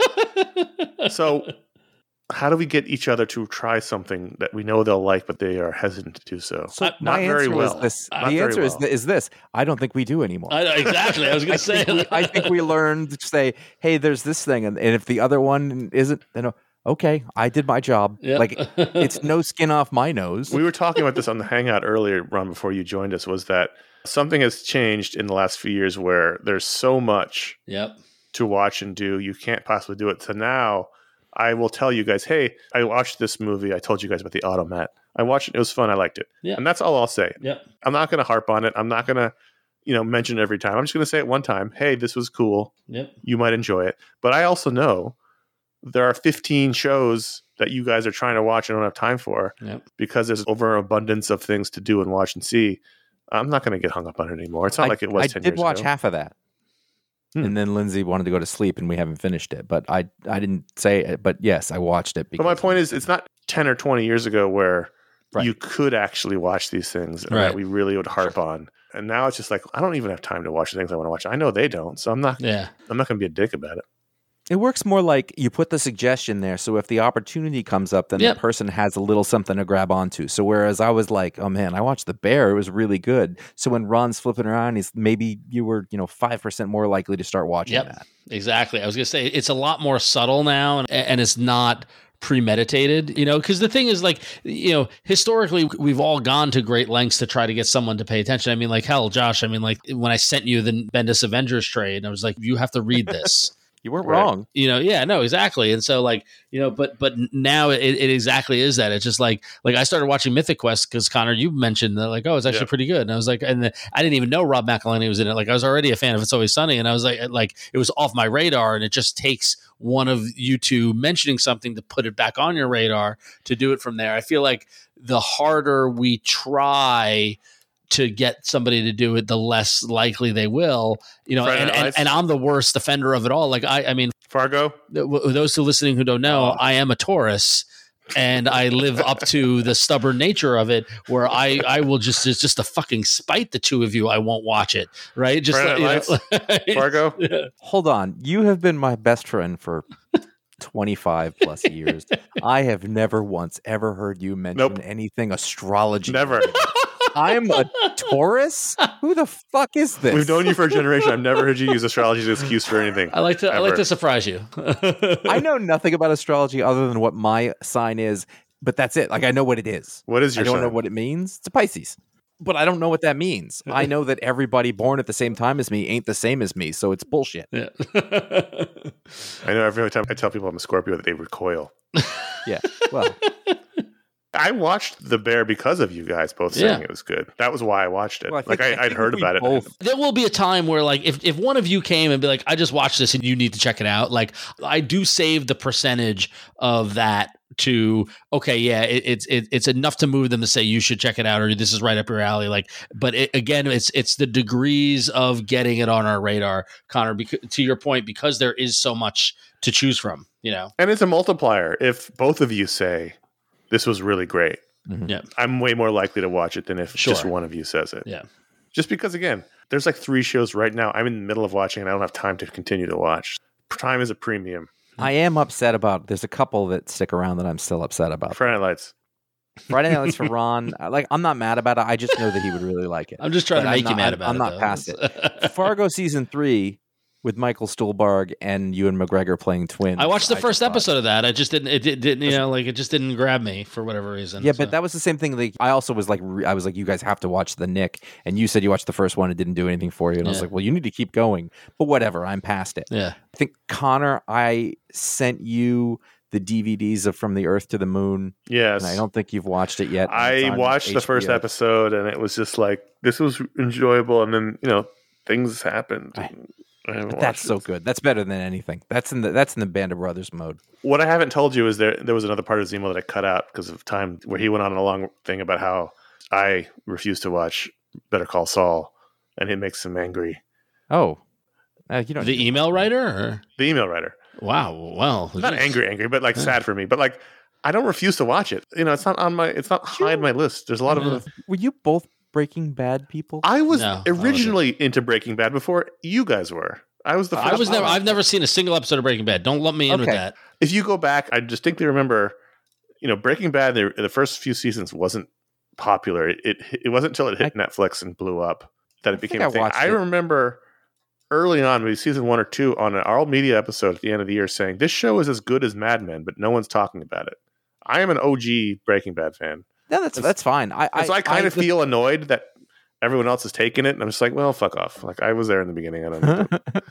So, how do we get each other to try something that we know they'll like, but they are hesitant to do so? So not my very answer well. Is this. Not the answer well. is, th- is this. I don't think we do anymore. I, exactly. I was going I to say. Think we, I think we learned to say, hey, there's this thing. And, and if the other one isn't, then okay, I did my job. Yep. Like, it's no skin off my nose. We were talking about this on the Hangout earlier, Ron, before you joined us, was that something has changed in the last few years where there's so much Yep. to watch and do. You can't possibly do it. So now I will tell you guys, hey, I watched this movie. I told you guys about the Automat. I watched it. It was fun. I liked it. Yeah. And that's all I'll say. Yep. I'm not going to harp on it. I'm not going to, you know, mention it every time. I'm just going to say it one time. Hey, this was cool. Yep. You might enjoy it. But I also know there are fifteen shows that you guys are trying to watch and don't have time for Yep. because there's overabundance of things to do and watch and see. I'm not going to get hung up on it anymore. It's not I, like it was I ten years ago. did watch half of that. Hmm. And then Lindsay wanted to go to sleep and we haven't finished it. But I I didn't say it. But yes, I watched it. But my point is, it's not ten or twenty years ago where Right. you could actually watch these things and Right. that we really would harp on. And now it's just like, I don't even have time to watch the things I want to watch. I know they don't. So I'm not, Yeah. I'm not going to be a dick about it. It works more like you put the suggestion there. So if the opportunity comes up, then Yep. the person has a little something to grab onto. So whereas I was like, oh man, I watched The Bear. It was really good. So when Ron's flipping around, he's maybe you were, you know, five percent more likely to start watching Yep. that. Exactly. I was going to say it's a lot more subtle now, and, and it's not premeditated, you know, because the thing is, like, you know, historically we've all gone to great lengths to try to get someone to pay attention. I mean, like, hell, Josh, I mean, like, when I sent you the Bendis Avengers trade, I was like, you have to read this. You weren't Right. wrong. You know, yeah, no, exactly. And so, like, you know, but but now it, it exactly is that. It's just like like I started watching Mythic Quest because Connor, you mentioned that, like, oh, it's actually Yeah. pretty good. And I was like, and the, I didn't even know Rob McElhenney was in it. Like, I was already a fan of It's Always Sunny, and I was like, like it was off my radar. And it just takes one of you two mentioning something to put it back on your radar to do it from there. I feel like the harder we try to get somebody to do it, the less likely they will, you know, Friday and, Night and, Lights. and I'm the worst offender of it all. Like, I, I mean, Fargo? th- w- those who listening who don't know, Oh. I am a Taurus, and I live up to the stubborn nature of it, where I, I will just it's just to fucking spite the two of you. I won't watch it, right? Just Friday like, Night you know, Fargo? Hold on. You have been my best friend for twenty-five plus years. I have never once ever heard you mention Nope. anything astrology. Never. I'm a Taurus? Who the fuck is this? We've known you for a generation. I've never heard you use astrology as an excuse for anything. I like to I like Ever. to surprise you. I know nothing about astrology other than what my sign is, but that's it. Like, I know what it is. What is I your don't sign? know what it means. It's a Pisces. But I don't know what that means. I know that everybody born at the same time as me ain't the same as me, so it's bullshit. Yeah. I know every time I tell people I'm a Scorpio that they recoil. Yeah. Well, I watched The Bear because of you guys both saying Yeah. it was good. That was why I watched it. Well, I like think- I, I I'd think heard we about both- it. There will be a time where, like, if, if one of you came and be like, I just watched this and you need to check it out, like, I do save the percentage of that to, okay, yeah, it, it's it, it's enough to move them to say you should check it out or this is right up your alley. Like, but it, again, it's it's the degrees of getting it on our radar, Connor, because, to your point, because there is so much to choose from, you know? And it's a multiplier. If both of you say this was really great, Mhm. Yeah. I'm way more likely to watch it than if Sure. just one of you says it. Yeah. Just because, again, there's like three shows right now I'm in the middle of watching and I don't have time to continue to watch. Time is a premium. I am upset about. There's a couple that stick around that I'm still upset about. Friday Night Lights. Friday Night Lights for Ron. Like, I'm not mad about it. I just know that he would really like it. I'm just trying But to I'm make you not- mad I'm- about I'm it. not though. past it. Fargo season three with Michael Stuhlbarg and Ewan McGregor playing twins. I watched the I first just thought- episode of that. I just didn't. It, did- didn't. You know, like it just didn't grab me for whatever reason. Yeah, so. but that was the same thing. Like, I also was like, re- I was like, you guys have to watch the Nick, and you said you watched the first one and didn't do anything for you, and I was Yeah. like, well, you need to keep going. But whatever, I'm past it. Yeah. I think Connor, I sent you the D V Ds of From the Earth to the Moon, Yes. and I don't think you've watched it yet. and it's I on watched the H B O. first episode and it was just like, this was enjoyable. And then, you know, things happened. I- and I haven't But that's watched so it. good. That's better than anything. That's in the that's in the Band of Brothers mode. What I haven't told you is there there was another part of Zemo that I cut out because of time where he went on a long thing about how I refuse to watch Better Call Saul and it makes him angry. Oh, uh, you don't. The email writer. Or? The email writer. Wow. Well, Not angry, angry, but like Yeah. sad for me. But like I don't refuse to watch it. You know, it's not on my it's not high on my list. There's a lot of Yeah. other Were you both Breaking Bad people? I was No, I wasn't. originally into Breaking Bad before you guys were. I was the first I was never. one. I've never seen a single episode of Breaking Bad. Don't lump me in with Okay. that. If you go back, I distinctly remember, you know, Breaking Bad. The, the first few seasons wasn't popular. It it, it wasn't until it hit Netflix and blew up that it I think became I a thing. watched I it. remember early on, maybe season one or two, on an Arl Media episode at the end of the year, saying this show is as good as Mad Men, but no one's talking about it. I am an O G Breaking Bad fan, No, that's that's fine. I and so I kind of the- feel annoyed that everyone else is taking it, and I'm just like, well, fuck off. Like I was there in the beginning. I don't know.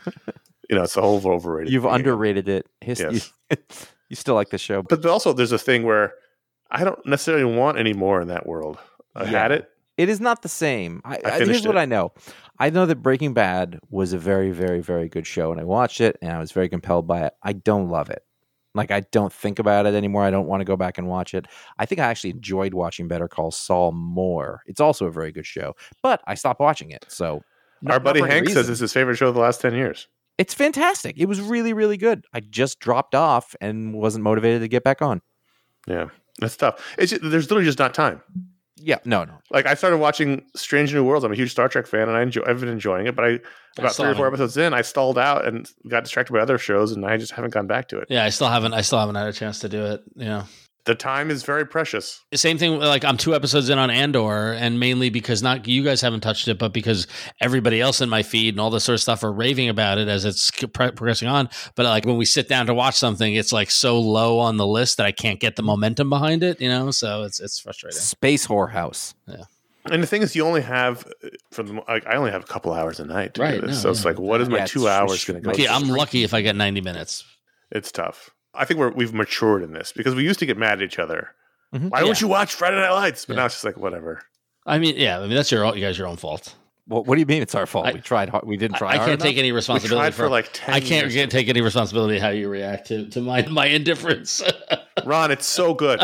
You know, it's the whole overrated. You've thing. underrated it. His, Yes. you, you still like the show, But also, there's a thing where I don't necessarily want any more in that world. I Yeah. had it. it is not the same. I, I I, here's finished what it. I know. I know that Breaking Bad was a very, very, very good show, and I watched it, and I was very compelled by it. I don't love it. Like, I don't think about it anymore. I don't want to go back and watch it. I think I actually enjoyed watching Better Call Saul more. It's also a very good show, but I stopped watching it. So, not- Our not buddy for any Hank says reason. it's his favorite show of the last ten years. It's fantastic. It was really, really good. I just dropped off and wasn't motivated to get back on. Yeah, that's tough. It's just, there's literally just not time. Yeah, no, no. Like I started watching Strange New Worlds. I'm a huge Star Trek fan, and I enjoy. I've been enjoying it. But I about still three or four haven't. episodes in, I stalled out and got distracted by other shows, and I just haven't gone back to it. Yeah, I still haven't. I still haven't had a chance to do it. Yeah. The time is very precious. Same thing. Like I'm two episodes in on Andor, and mainly because not you guys haven't touched it, but because everybody else in my feed and all this sort of stuff are raving about it as it's pro- progressing on. But like when we sit down to watch something, it's like so low on the list that I can't get the momentum behind it. You know, so it's it's frustrating. Space Whorehouse. And the thing is, you only have for the like I only have a couple hours a night to Right, do this. no, so it's yeah. like, what is my Yeah, two it's- hours it's- going to go? Okay, to? I'm lucky if I get ninety minutes. It's tough. I think we're we've matured in this because we used to get mad at each other. Mhm. Why don't Yeah. you watch Friday Night Lights? But Yeah. now it's just like whatever. I mean, yeah, I mean that's your you guys your own fault. What, what do you mean it's our fault? I- we tried hard. We didn't try I, I hard can't take enough? any We responsibility tried for like ten. I can't years. get, take any responsibility how you react to, to my my indifference. Ron, it's so good.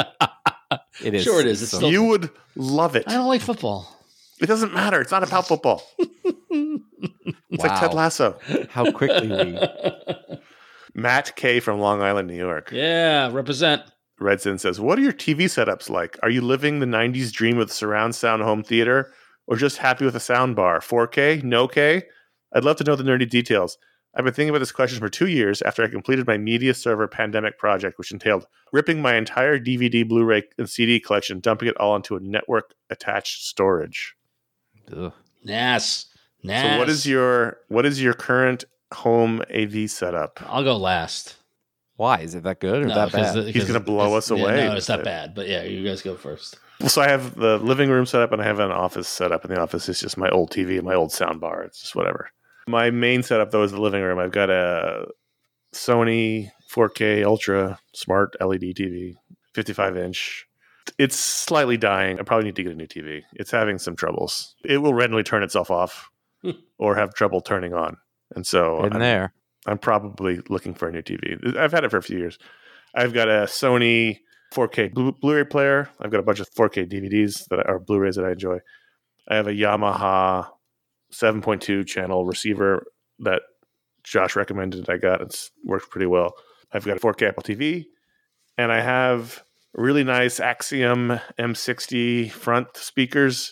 It is. Sure it is. It's So- still- You would love it. I don't like football. It doesn't matter. It's not about football. It's like Ted Wow. Lasso. How quickly we. Matt K from Long Island, New York. Yeah, represent. Redson says, what are your T V setups like? Are you living the nineties dream with surround sound home theater or just happy with a sound bar? four K? No K? I'd love to know the nerdy details. I've been thinking about this question for two years after I completed my media server pandemic project, which entailed ripping my entire D V D, Blu-ray, and C D collection, dumping it all into a network-attached storage. Ugh. Nas. Nas. So what is your what is your current home A V setup? I'll go last. Why is it that good or No, that because bad? the- He's because gonna blow it's- us yeah, away. no, it's not bad. But yeah, you guys go first. So I have the living room set up and I have an office set up. And the office is just my old T V and my old sound bar. It's just whatever. My main setup, though, is the living room. I've got a Sony four K Ultra Smart L E D T V, fifty-five inch, It's slightly dying. I probably need to get a new T V. It's having some troubles. It will randomly turn itself off or have trouble turning on. And so In I'm, there. I'm probably looking for a new T V. I've had it for a few years. I've got a Sony four K Blu- Blu-ray player. I've got a bunch of four K D V Ds that are Blu-rays that I enjoy. I have a Yamaha seven point two channel receiver that Josh recommended. I got it works pretty well. I've got a four K Apple T V, and I have really nice Axiom M sixty front speakers,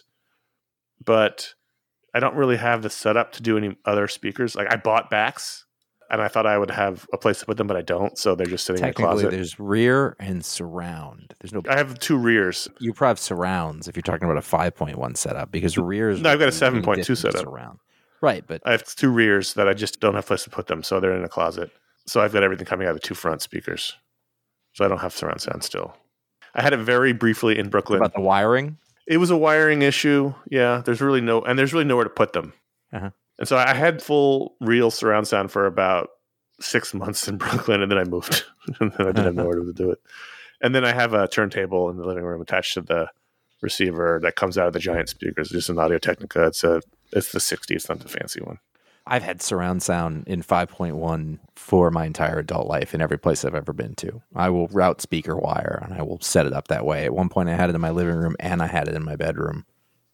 but I don't really have the setup to do any other speakers. Like I bought backs, and I thought I would have a place to put them, but I don't. So they're just sitting in the Technically, closet. there's rear and surround. There's no. I have two rears. You probably have surrounds if you're talking about a five point one setup because rears. No, I've got a are seven point two different setup. Surround. Right, but I have two rears that I just don't have a place to put them, so they're in a closet. So I've got everything coming out of the two front speakers. So I don't have surround sound still. I had it very briefly in Brooklyn. about the wiring. It was a wiring issue. Yeah, there's really no, and there's really nowhere to put them. Uh-huh. And so I had full real surround sound for about six months in Brooklyn, and then I moved, and then I didn't have nowhere to do it. And then I have a turntable in the living room attached to the receiver that comes out of the giant speakers. It's just an Audio Technica. It's a, it's the sixty. It's not the fancy one. I've had surround sound in five point one for my entire adult life in every place I've ever been to. I will route speaker wire and I will set it up that way. At one point, I had it in my living room and I had it in my bedroom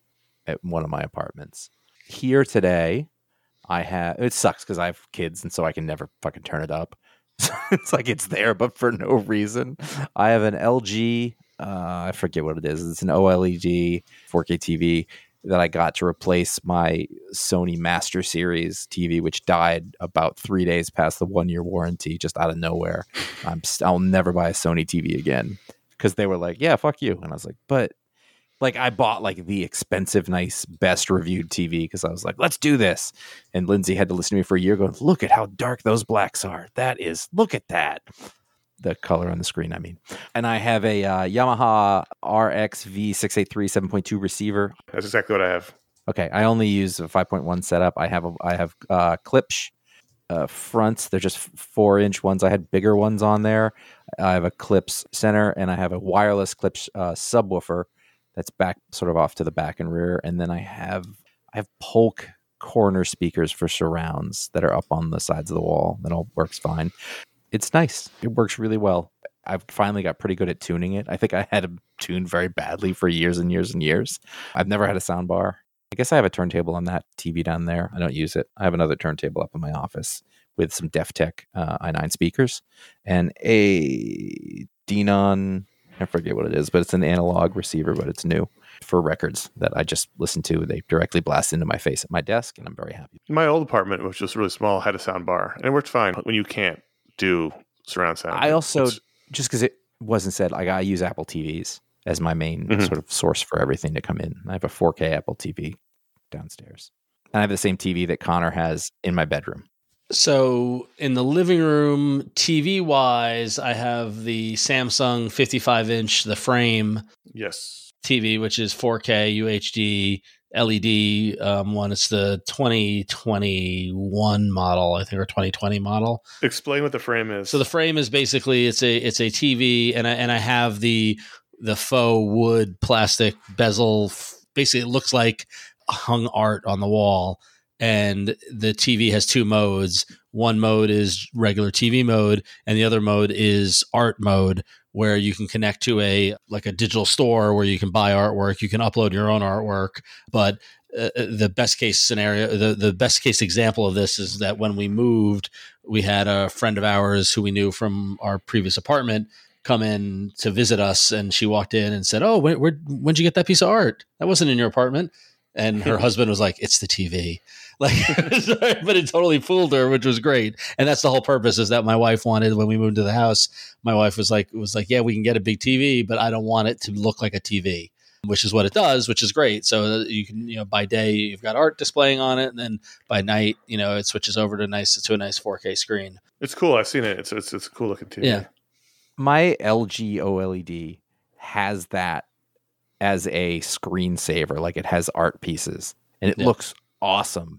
at one of my apartments. Here today, I have, it sucks because I have kids and so I can never fucking turn it up. It's like it's there, but for no reason. I have an L G, uh, I forget what it is. It's an OLED four K T V that I got to replace my Sony Master Series T V, which died about three days past the one-year warranty, just out of nowhere. I'm st- I'll never buy a Sony T V again because they were like, "Yeah, fuck you," and I was like, "But like, I bought like the expensive, nice, best reviewed T V because I was like, let's do this." And Lindsay had to listen to me for a year, going, "Look at how dark those blacks are. That is, look at that." The color on the screen, I mean. And I have a uh, Yamaha R X V six eighty-three seven point two receiver. That's exactly what I have. Okay, I only use a five point one setup. I have a, I have uh, Klipsch uh, fronts. They're just four inch ones. I had bigger ones on there. I have a Klipsch center, and I have a wireless Klipsch uh, subwoofer that's back sort of off to the back and rear. And then I have I have Polk corner speakers for surrounds that are up on the sides of the wall. That all works fine. It's nice. It works really well. I've finally got pretty good at tuning it. I think I had it tuned very badly for years and years and years. I've never had a sound bar. I guess I have a turntable on that T V down there. I don't use it. I have another turntable up in my office with some DefTech uh, i nine speakers and a Denon, I forget what it is, but it's an analog receiver, but it's new for records that I just listen to. They directly blast into my face at my desk, and I'm very happy. My old apartment, which was really small, had a sound bar, and it worked fine when you can't do surround sound. I also, It's- just because it wasn't said, like I use Apple T Vs as my main Mhm. sort of source for everything to come in. I have a four K Apple T V downstairs. And I have the same T V that Connor has in my bedroom. So in the living room, T V wise, I have the Samsung fifty-five inch, the frame yes. T V, which is four K U H D L E D um, one. It's the twenty twenty-one model, I think, or twenty twenty model. Explain what the frame is. So the frame is basically it's a it's a T V, and I and I have the the faux wood plastic bezel. Basically, it looks like hung art on the wall. And the T V has two modes. One mode is regular T V mode, and the other mode is art mode, where you can connect to a like a digital store where you can buy artwork. You can upload your own artwork. But uh, the best case scenario, the, the best case example of this is that when we moved, we had a friend of ours who we knew from our previous apartment come in to visit us, and she walked in and said, "Oh, where, where, when'd you get that piece of art? That wasn't in your apartment." And her husband was like, "It's the T V." Like, but it totally fooled her, which was great. And that's the whole purpose, is that my wife wanted, when we moved to the house, my wife was like, was like, "Yeah, we can get a big T V, but I don't want it to look like a T V," which is what it does, which is great. So you can, you know, by day you've got art displaying on it, and then by night, you know, it switches over to nice to a nice four K screen. It's cool. I've seen it. It's it's it's a cool looking T V. Yeah. My L G OLED has that as a screensaver. Like it has art pieces and it Yeah. looks awesome.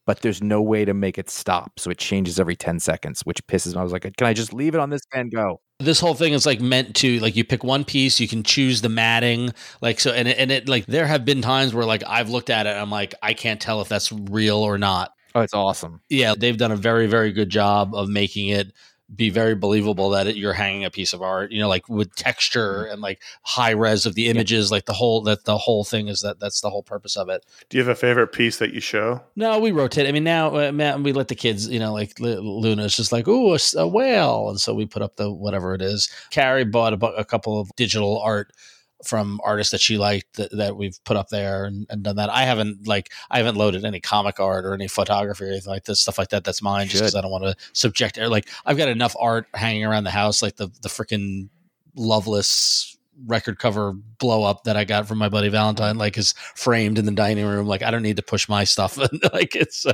but there's no way to make it stop. So it changes every ten seconds, which pisses me. I was like, can I just leave it on this Van Gogh? This whole thing is like meant to, like, you pick one piece, you can choose the matting, like, so, and it, and it, like, there have been times where, like, I've looked at it and I'm like, I can't tell if that's real or not. Oh, it's awesome. Yeah, they've done a very, very good job of making it be very believable that it, you're hanging a piece of art, you know, like with texture and like high res of the images, yeah. like the whole, that the whole thing is that that's the whole purpose of it. Do you have a favorite piece that you show? No, we rotate. I mean, now uh, we let the kids, you know, like Luna's just like, oh, a, a whale. And so we put up the, whatever it is. Carrie bought a, a couple of digital art from artists that she liked that, that we've put up there and, and done that. I haven't like, I haven't loaded any comic art or any photography or anything like this, stuff like that. That's mine just because I don't want to subject it. Like I've got enough art hanging around the house, like the, the freaking Loveless record cover blow up that I got from my buddy Valentine, like is framed in the dining room. Like I don't need to push my stuff. like it's so,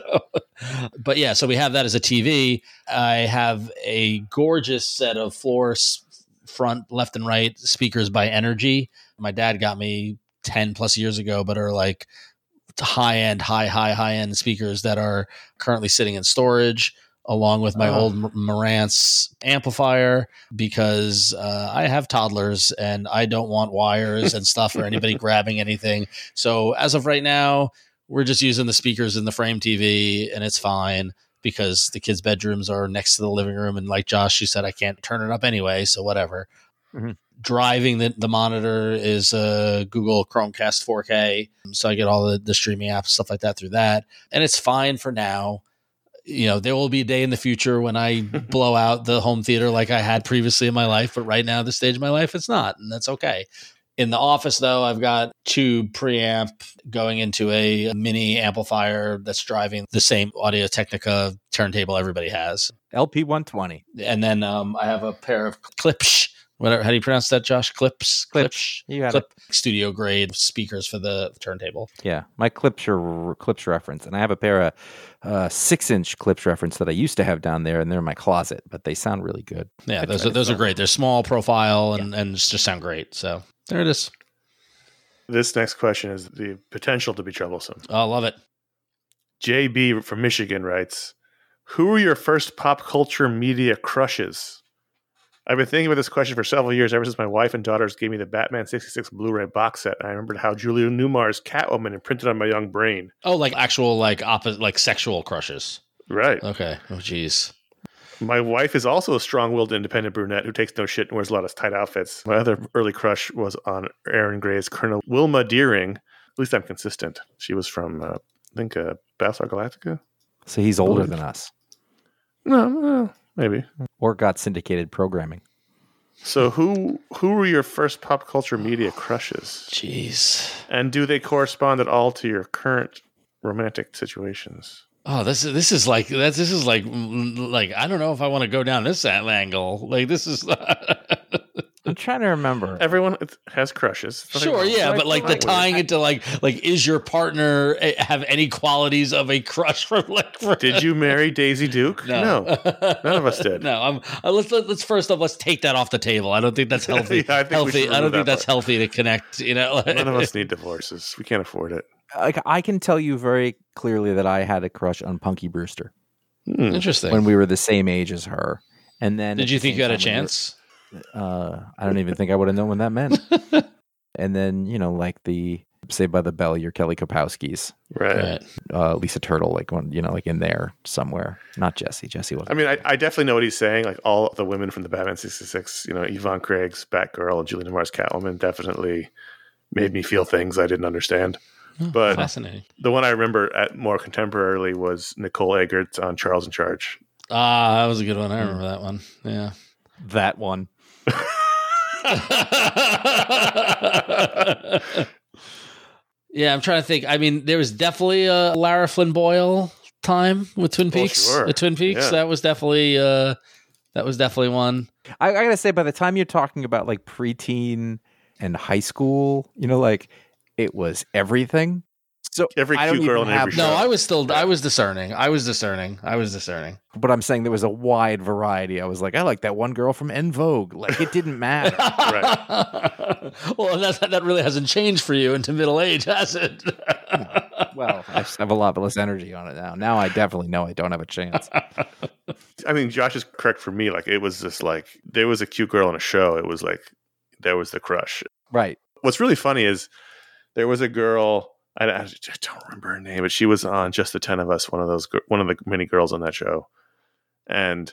but yeah, so we have that as a T V. I have a gorgeous set of floors, front, left, and right speakers by Energy. My dad got me ten plus years ago, but are like high end, high, high, high end speakers that are currently sitting in storage, along with my oh. old Marantz amplifier, because uh, I have toddlers and I don't want wires and stuff or anybody grabbing anything. So as of right now, we're just using the speakers in the frame T V and it's fine, because the kids' bedrooms are next to the living room. And like Josh, she said, I can't turn it up anyway. So whatever. Mm-hmm. Driving the, the monitor is a Google Chromecast four K. So I get all the, the streaming apps, stuff like that through that. And it's fine for now. You know, there will be a day in the future when I blow out the home theater like I had previously in my life. But right now, this stage of my life, it's not. And that's okay. In the office, though, I've got two preamp going into a mini amplifier that's driving the same Audio Technica turntable everybody has. L P one twenty. And then um, I have a pair of Klipsch, whatever. How do you pronounce that, Josh? Klipsch? Klipsch. You got Klip, it. Studio grade speakers for the turntable. Yeah, my Klipsch are Klipsch reference. And I have a pair of uh, six-inch Klipsch reference that I used to have down there, and they're in my closet, but they sound really good. Yeah, I those are, those are great. They're small profile and, yeah. and just sound great. So there it is. This next question is the potential to be troublesome. Oh, I love it. J B from Michigan writes, who were your first pop culture media crushes? I've been thinking about this question for several years, ever since my wife and daughters gave me the Batman sixty-six Blu-ray box set. And I remembered how Julia Newmar's Catwoman imprinted on my young brain. Oh, like actual, like opposite, like sexual crushes. Right. Okay. Oh, geez. My wife is also a strong-willed independent brunette who takes no shit and wears a lot of tight outfits. My other early crush was on Aaron Gray's Colonel Wilma Deering. At least I'm consistent. She was from, uh, I think, uh, Battlestar Galactica. So he's older oh. than us. No, no, maybe. Or got syndicated programming. So who who were your first pop culture media crushes? Jeez. And do they correspond at all to your current romantic situations? Oh, this is this is like that's this is like like I don't know if I want to go down this angle. Like this is. I'm trying to remember. Everyone has crushes. Sure, yeah, but like the tying it to like like is your partner have any qualities of a crush from like? For, did you marry Daisy Duke? No, no. None of us did. No, I'm. Uh, let's let's first off let's take that off the table. I don't think that's healthy. yeah, I think healthy. I don't think that's part. healthy to connect. You know, none of us need divorces. We can't afford it. Like I can tell you very clearly that I had a crush on Punky Brewster. Hmm. Interesting. When we were the same age as her, and then did you think you had a chance? Uh, I don't even think I would have known what that meant. And then, you know, like the Saved by the Bell, your Kelly Kapowski's, right? Uh, Lisa Turtle, like one, you know, like in there somewhere. Not Jesse. Jesse wasn't. I mean, I, I definitely know what he's saying. Like all the women from the Batman sixty-six, you know, Yvonne Craig's Batgirl and Julia Newmar's Catwoman definitely made me feel things I didn't understand. Oh, but fascinating. The one I remember at more contemporarily was Nicole Eggert on Charles in Charge. Ah, that was a good one. I remember that one. Yeah, that one. Yeah, I'm trying to think. I mean, there was definitely a Lara Flynn Boyle time with Twin Peaks. Oh, sure. The Twin Peaks. Yeah. That was definitely uh, that was definitely one. I, I gotta say, by the time you're talking about like preteen and high school, you know, like it was everything. So every I don't cute girl in have, every show. No, I was still, I was discerning. I was discerning. I was discerning. But I'm saying there was a wide variety. I was like, I like that one girl from En Vogue. Like it didn't matter. Right. Well, that's, that really hasn't changed for you into middle age, has it? Well, I just have a lot less energy on it now. Now I definitely know I don't have a chance. I mean, Josh is correct for me. Like, it was just like, there was a cute girl on a show. It was like, there was the crush. Right. What's really funny is there was a girl, I, I don't remember her name, but she was on Just the Ten of Us, one of those, one of the many girls on that show. And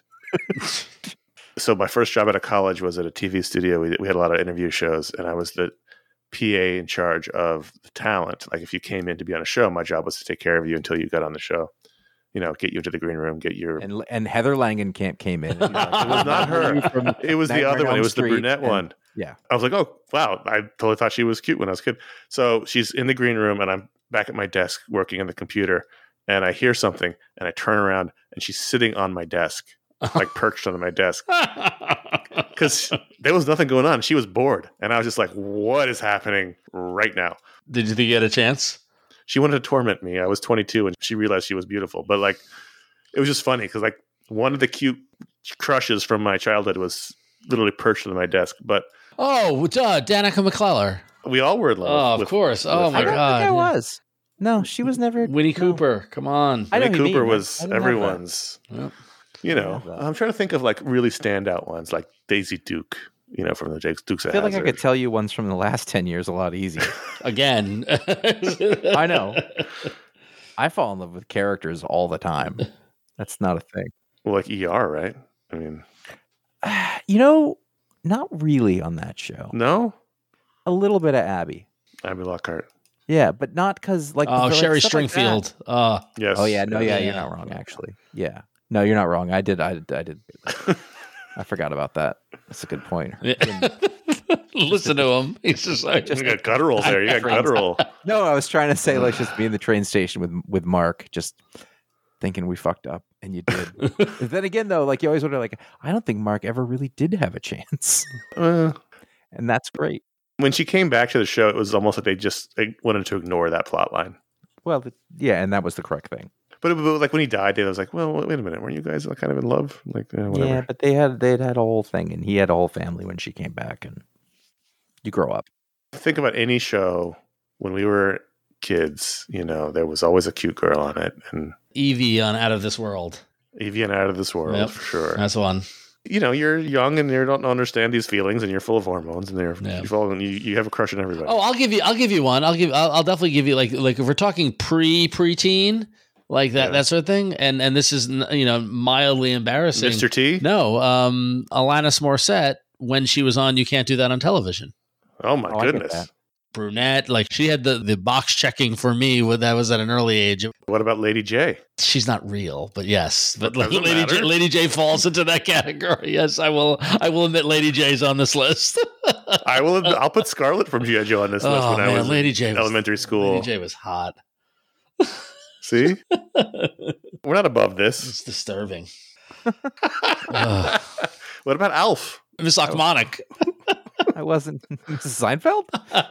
so my first job out of college was at a T V studio. We, we had a lot of interview shows, and I was the P A in charge of the talent. Like, if you came in to be on a show, my job was to take care of you until you got on the show. You know, get you into the green room, get your... And and Heather Langenkamp came in. And like, it was not her. It was the other one. It was the brunette and, one. Yeah. I was like, oh, wow. I totally thought she was cute when I was a kid. So she's in the green room, and I'm back at my desk working on the computer, and I hear something, and I turn around, and she's sitting on my desk, like perched on my desk. Because there was nothing going on. She was bored. And I was just like, what is happening right now? Did you think you had a chance? She wanted to torment me. I was twenty-two, and she realized she was beautiful. But like, it was just funny because like one of the cute crushes from my childhood was literally perched on my desk. But oh, duh, Danica McClellar. we all were in love. Oh, of with, course. Oh with my I don't god, think I yeah. was. No, she was never. Winnie no. Cooper. Come on. I know Winnie who you Cooper mean. was I didn't have that. everyone's. Yep. You know, have that. I'm trying to think of like really standout ones, like Daisy Duke. You know, from the Dukes of I feel like I Hazzard. could tell you ones from the last ten years a lot easier. Again. I know. I fall in love with characters all the time. That's not a thing. Well, like E R, right? I mean, You know, not really on that show. no, A little bit of Abby. Abby Lockhart. Yeah, but not because like Oh, like, Sherry stuff like that. Stringfield. Uh, Yes. Oh yeah, no, yeah, Yeah. you're not wrong. Actually, yeah, no, you're not wrong. I did, I did, I did. I forgot about that. That's a good point. listen to him. He's just like, You got gutturals there. You got guttural. No, I was trying to say like just be in the train station with with Mark, just thinking we fucked up, and you did. Then again, though, like you always wonder, like I don't think Mark ever really did have a chance, Uh, and that's great. when she came back to the show, it was almost like they just they wanted to ignore that plot line. Well, the, yeah, and that was the correct thing. But, it, but like when he died, they was like, well, wait a minute, weren't you guys kind of in love? Like, eh, whatever. Yeah, but they had they had had a whole thing, and he had a whole family when she came back, and you grow up. Think about any show when we were kids. You know, there was always a cute girl on it, and Evie on Out of This World. Evie and Out of This World Yep. for sure. That's one. You know, you're young and you don't understand these feelings, and you're full of hormones, and they're Yeah. you, fall, you you have a crush on everybody. Oh, I'll give you. I'll give you one. I'll give. I'll, I'll definitely give you like like if we're talking pre preteen, like that Yeah. that sort of thing. And and this is you know mildly embarrassing. Mister T. No, um, Alanis Morissette when she was on You Can't Do That on Television. Oh my Oh, I get goodness. that. Brunette, like she had the the box checking for me. When that was at an early age. What about Lady J? She's not real, but yes, but Doesn't Lady J, matter. Lady J falls into that category. Yes, I will. I will admit Lady J's on this list. I will. I'll put Scarlett from G I. Joe on this list Oh when I man, was Lady in J was, elementary school. Lady J was hot. See, we're not above this. It's disturbing. Ugh. What about Alf? Miss Achmonic. I wasn't Missus Seinfeld.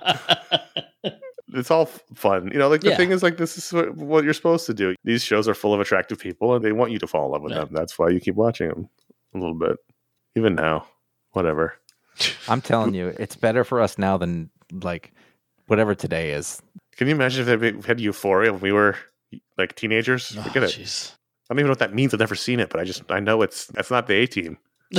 It's all f- fun, you know. Like the Yeah. thing is, like this is what, what you're supposed to do. These shows are full of attractive people, and they want you to fall in love with Right. them. That's why you keep watching them a little bit, even now. Whatever. I'm telling you, it's better for us now than like whatever today is. Can you imagine if they had Euphoria when we were like teenagers? Oh, Forget it. jeez. I don't even know what that means. I've never seen it, but I just I know it's that's not the A Team,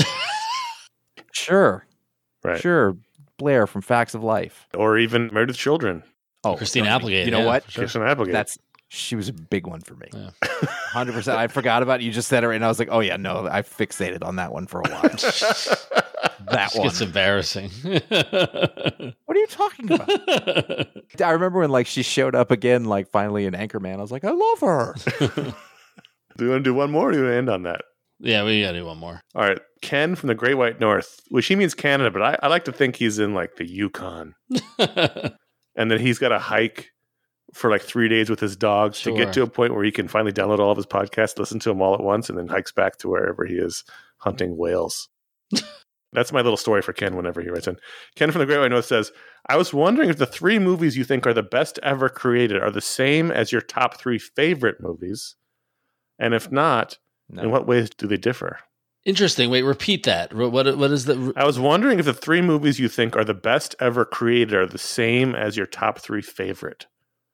Sure, right? sure. Blair from Facts of Life. Or even Married with Children. Oh, Christina trust me. Applegate. You know yeah, what? for sure. Kirsten Applegate. That's she was a big one for me. Yeah. one hundred percent. I forgot about it. You just said it, and I was like, oh yeah, no, I fixated on that one for a while. That It one. gets embarrassing. What are you talking about? I remember when like she showed up again, like finally in Anchorman. I was like, I love her. Do you want to do one more? Or do you want to end on that? Yeah, we gotta do one more. All right, Ken from the Great White North, which he means Canada, but I, I like to think he's in like the Yukon, and then he's got to hike for like three days with his dogs to Sure. get to a point where he can finally download all of his podcasts, listen to them all at once, and then hikes back to wherever he is hunting whales. That's my little story for Ken whenever he writes in. Ken from the Great White North says, I was wondering if the three movies you think are the best ever created are the same as your top three favorite movies. And if not, No. in what ways do they differ? Interesting. Wait, repeat that. What what what is the? I was wondering if the three movies you think are the best ever created are the same as your top three favorite.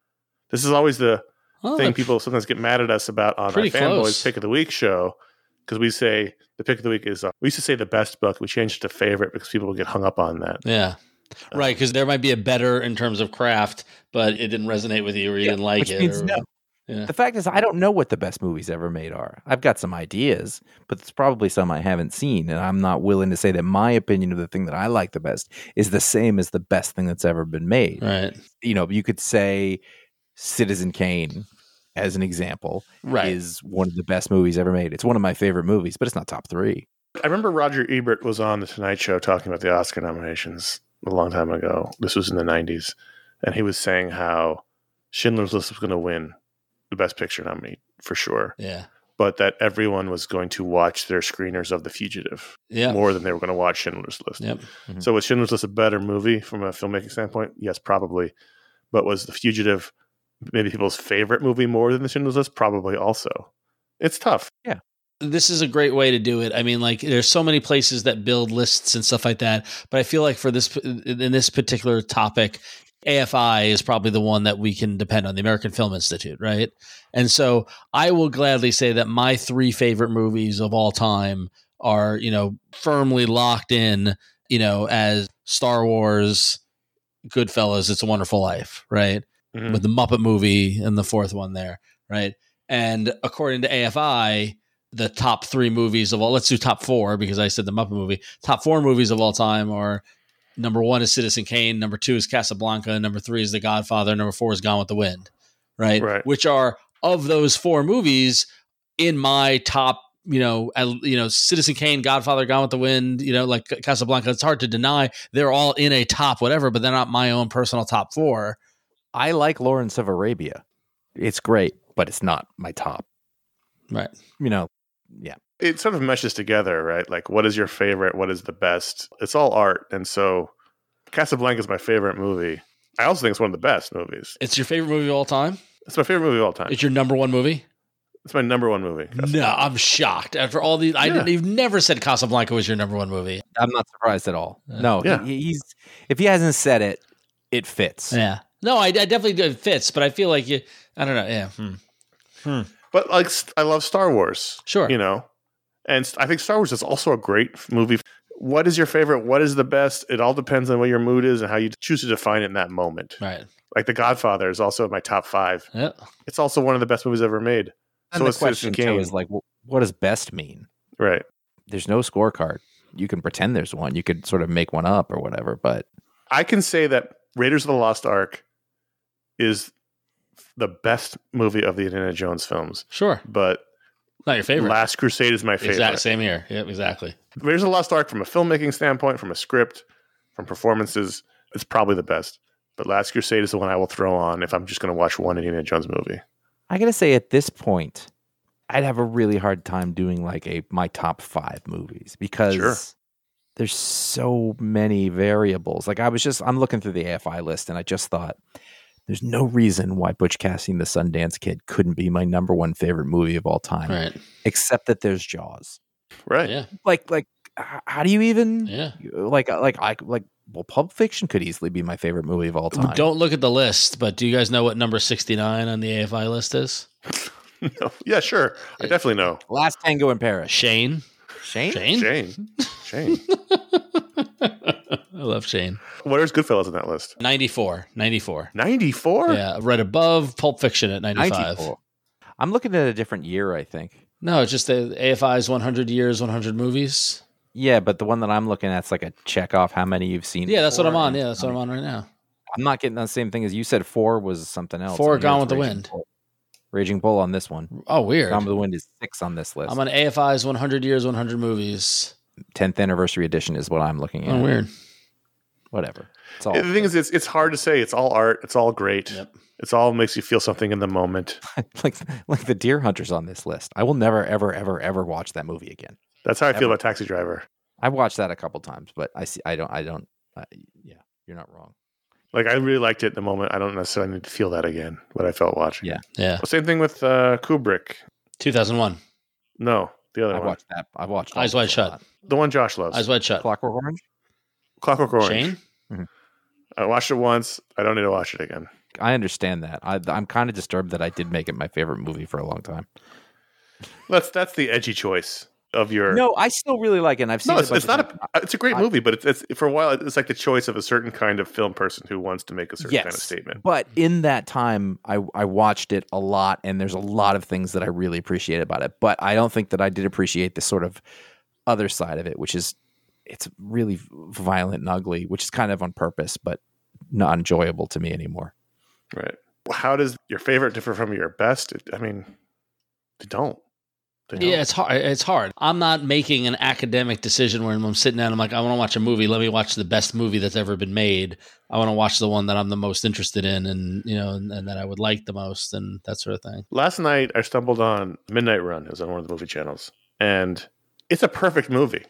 This is always the Oh, thing look, people sometimes get mad at us about on our Pretty Fanboys close. Pick of the Week show, because we say the pick of the week is, uh, we used to say the best book. We changed it to favorite because people will get hung up on that. Yeah. Right, because there might be a better in terms of craft, but it didn't resonate with you or you Yeah, didn't like which it. means or, no. Yeah. The fact is, I don't know what the best movies ever made are. I've got some ideas, but it's probably some I haven't seen, and I'm not willing to say that my opinion of the thing that I like the best is the same as the best thing that's ever been made. Right. You know, you could say Citizen Kane, as an example, Right. is one of the best movies ever made. It's one of my favorite movies, but it's not top three. I remember Roger Ebert was on The Tonight Show talking about the Oscar nominations a long time ago. This was in the nineties. And he was saying how Schindler's List was going to win the Best Picture nominee for sure, Yeah. but that everyone was going to watch their screeners of The Fugitive Yeah. more than they were going to watch Schindler's List. Yep. So was Schindler's List a better movie from a filmmaking standpoint? Yes, probably. But was The Fugitive maybe people's favorite movie more than The Schindler's List? Probably also. It's tough. This is a great way to do it. I mean, like, there's so many places that build lists and stuff like that. But I feel like for this, in this particular topic, A F I is probably the one that we can depend on, the American Film Institute, right? And so I will gladly say that my three favorite movies of all time are, you know, firmly locked in, you know, as Star Wars, Goodfellas, It's a Wonderful Life, right? Mhm. With the Muppet movie and the fourth one there, right? And according to A F I, the top three movies of all, let's do top four because I said the Muppet movie, top four movies of all time are number one is Citizen Kane, number two is Casablanca, number three is The Godfather, number four is Gone with the Wind, right? Right. Which are, of those four movies, in my top, you know, I, you know, Citizen Kane, Godfather, Gone with the Wind, you know, like Casablanca, it's hard to deny they're all in a top whatever, but they're not my own personal top four. I like Lawrence of Arabia. It's great, but it's not my top. Right. You know, yeah. It sort of meshes together, right? Like, what is your favorite? What is the best? It's all art. And so Casablanca is my favorite movie. I also think it's one of the best movies. It's your favorite movie of all time? It's my favorite movie of all time. It's your number one movie? It's my number one movie. No, I'm shocked. After all these, I Yeah. didn't, you've never said Casablanca was your number one movie. I'm not surprised at all. No, Yeah. he, he's if he hasn't said it, it fits. Yeah. No, I, I definitely do. It fits, but I feel like you, I don't know. Yeah. Hmm. But like, st- I love Star Wars. Sure. You know, and st- I think Star Wars is also a great f- movie. What is your favorite? What is the best? It all depends on what your mood is and how you choose to define it in that moment. Right. Like The Godfather is also in my top five. Yeah. It's also one of the best movies ever made. And so the it's question Citizen too Kane. is like, wh- what does best mean? Right. There's no scorecard. You can pretend there's one. You could sort of make one up or whatever. But I can say that Raiders of the Lost Ark is the best movie of the Indiana Jones films, Sure. but Not your favorite. Last Crusade is my favorite. Exact same here. Yep. Exactly. Raiders of the Lost Ark, from a filmmaking standpoint, from a script, from performances, it's probably the best. But Last Crusade is the one I will throw on if I'm just going to watch one Indiana Jones movie. I gotta say, at this point, I'd have a really hard time doing like a my top five movies because Sure. there's so many variables. Like I was just I'm looking through the A F I list and I just thought there's no reason why Butch Cassidy and the Sundance Kid couldn't be my number one favorite movie of all time, Right. except that there's Jaws. Right. Yeah. Like like h- how do you even Yeah. like like I like well Pulp Fiction could easily be my favorite movie of all time. Don't look at the list, but do you guys know what number sixty-nine on the A F I list is? No. Yeah, sure. I definitely know. Last Tango in Paris. Shane. Shane? Shane? Shane. Shane. I love Shane. Where's Goodfellas on that list? ninety-four. ninety-four. ninety-four? Yeah. Right above Pulp Fiction at ninety-five. ninety-four. I'm looking at a different year, I think. No, it's just the A F I's one hundred years, one hundred movies. Yeah, but the one that I'm looking at is like a check off how many you've seen. Yeah, that's what I'm before, on. and Yeah, that's what I'm how on many- right now. I'm not getting the same thing as you said. Four was something else. Four, And Gone here's with the Raging Wind. Bull. Raging Bull on this one. Oh, weird. Gone with the Wind is six on this list. I'm on A F I's one hundred years, one hundred movies. tenth anniversary edition is what I'm looking at. Oh, weird. Whatever. It's all The thing is, it's it's hard to say. It's all art. It's all great. Yep. It's all makes you feel something in the moment. like like the Deer Hunters on this list. I will never ever ever ever watch that movie again. That's how I feel Ever. about Taxi Driver. I've watched that a couple times, but I see. I don't. I don't. Uh, yeah, you're not wrong. Like, I really liked it in the moment. I don't necessarily need to feel that again, what I felt watching. Yeah. Yeah. Well, same thing with uh, Kubrick. two thousand one. No, the other I one. watched that. I watched all Eyes those Wide a Shut. lot. The one Josh loves. Eyes Wide Shut. Clockwork Orange. Clockwork Orange. Shane? I watched it once. I don't need to watch it again. I understand that. I, I'm kind of disturbed that I did make it my favorite movie for a long time. That's that's the edgy choice of your. No, I still really like it. And I've seen No, it. it's, a it's bunch not of a. It's a great I- movie, but it's, it's for a while. It's like the choice of a certain kind of film person who wants to make a certain yes, kind of statement. But in that time, I I watched it a lot, and there's a lot of things that I really appreciate about it. But I don't think that I did appreciate the sort of other side of it, which is it's really violent and ugly, which is kind of on purpose, but not enjoyable to me anymore. Right. How does your favorite differ from your best? I mean, they don't. They don't. Yeah, it's hard. It's hard. I'm not making an academic decision where I'm sitting down. I'm like, I want to watch a movie. Let me watch the best movie that's ever been made. I want to watch the one that I'm the most interested in, and you know, and, and that I would like the most, and that sort of thing. Last night, I stumbled on Midnight Run. It was on one of the movie channels, and it's a perfect movie.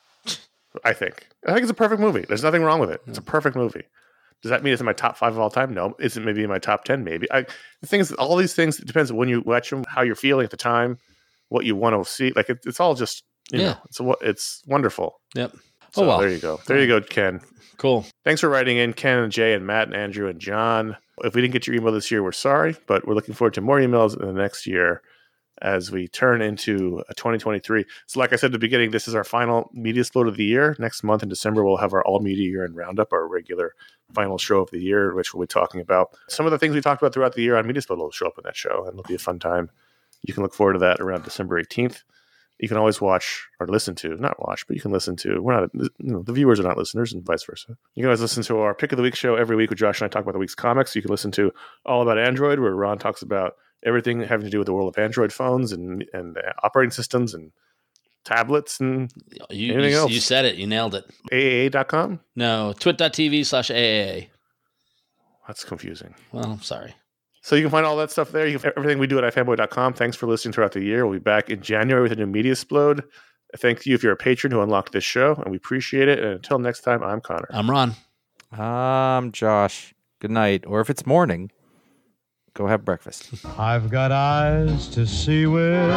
I think. I think it's a perfect movie. There's nothing wrong with it. It's a perfect movie. Does that mean it's in my top five of all time? No. Is it maybe in my top ten? Maybe. I, the thing is, all these things, it depends on when you watch them, how you're feeling at the time, what you want to see. Like, it, it's all just, you Yeah. know, it's, a, it's wonderful. Yep. So Oh well. there you go. There you go, Ken. Cool. Thanks for writing in, Ken and Jay and Matt and Andrew and John. If we didn't get your email this year, we're sorry, but we're looking forward to more emails in the next year as we turn into a twenty twenty-three. So like I said at the beginning, this is our final Media Explode of the year. Next month in December, we'll have our All Media Year-End Roundup, our regular final show of the year, which we'll be talking about. Some of the things we talked about throughout the year on Media Explode will show up in that show, and it'll be a fun time. You can look forward to that around December eighteenth. You can always watch or listen to, not watch, but you can listen to, we're not, you know, the viewers are not listeners and vice versa. You can always listen to our Pick of the Week show every week where Josh and I talk about the week's comics. You can listen to All About Android, where Ron talks about everything having to do with the world of Android phones and, and operating systems and tablets and You, anything you, else. you said it. You nailed it. A A A dot com. No, twit.tv slash AAA. That's confusing. Well, I'm sorry. So you can find all that stuff there. You can, everything we do at ifanboy dot com. Thanks for listening throughout the year. We'll be back in January with a new Media Explode. Thank you if you're a patron who unlocked this show, and we appreciate it. And until next time, I'm Connor. I'm Ron. Um, Josh, good night. Or if it's morning, go have breakfast. I've got eyes to see with,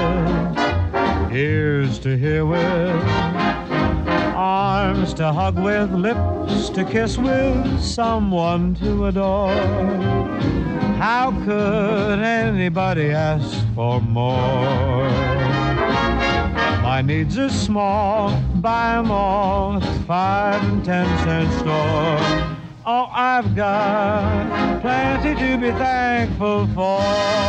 ears to hear with, arms to hug with, lips to kiss with, someone to adore. How could anybody ask for more? My needs are small, buy 'em all at the five and ten cent store. Oh, I've got plenty to be thankful for.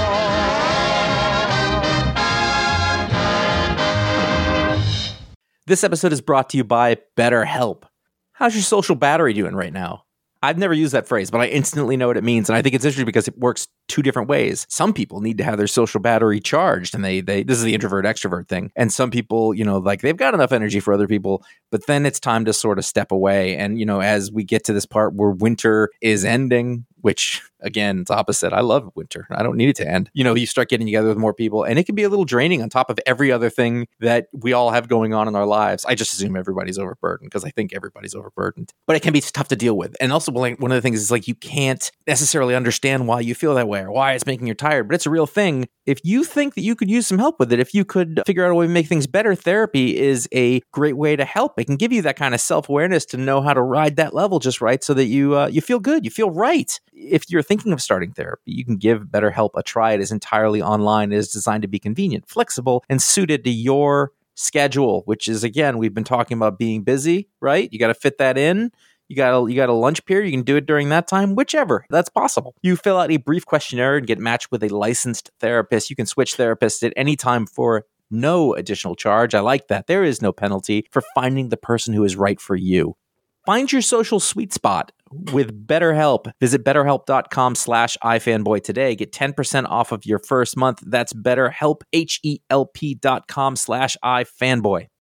This episode is brought to you by BetterHelp. How's your social battery doing right now? I've never used that phrase, but I instantly know what it means. And I think it's interesting because it works two different ways. Some people need to have their social battery charged, and they, they, this is the introvert extrovert thing. And some people, you know, like they've got enough energy for other people, but then it's time to sort of step away. And, you know, as we get to this part where winter is ending, which again, it's opposite. I love winter. I don't need it to end. You know, you start getting together with more people, and it can be a little draining on top of every other thing that we all have going on in our lives. I just assume everybody's overburdened because I think everybody's overburdened, but it can be tough to deal with. And also, one of the things is like you can't necessarily understand why you feel that way or why it's making you tired, but it's a real thing. If you think that you could use some help with it, if you could figure out a way to make things better, therapy is a great way to help. It can give you that kind of self-awareness to know how to ride that level just right so that you uh, you feel good, you feel right. If you're thinking of starting therapy, you can give BetterHelp a try. It is entirely online. It is designed to be convenient, flexible, and suited to your schedule, which is, again, we've been talking about being busy, right? You got to fit that in. You got a, you got a lunch period. You can do it during that time, whichever. That's possible. You fill out a brief questionnaire and get matched with a licensed therapist. You can switch therapists at any time for no additional charge. I like that. There is no penalty for finding the person who is right for you. Find your social sweet spot with BetterHelp. Visit betterhelp.com slash ifanboy today. Get ten percent off of your first month. That's BetterHelp, H E L P dot com slash ifanboy.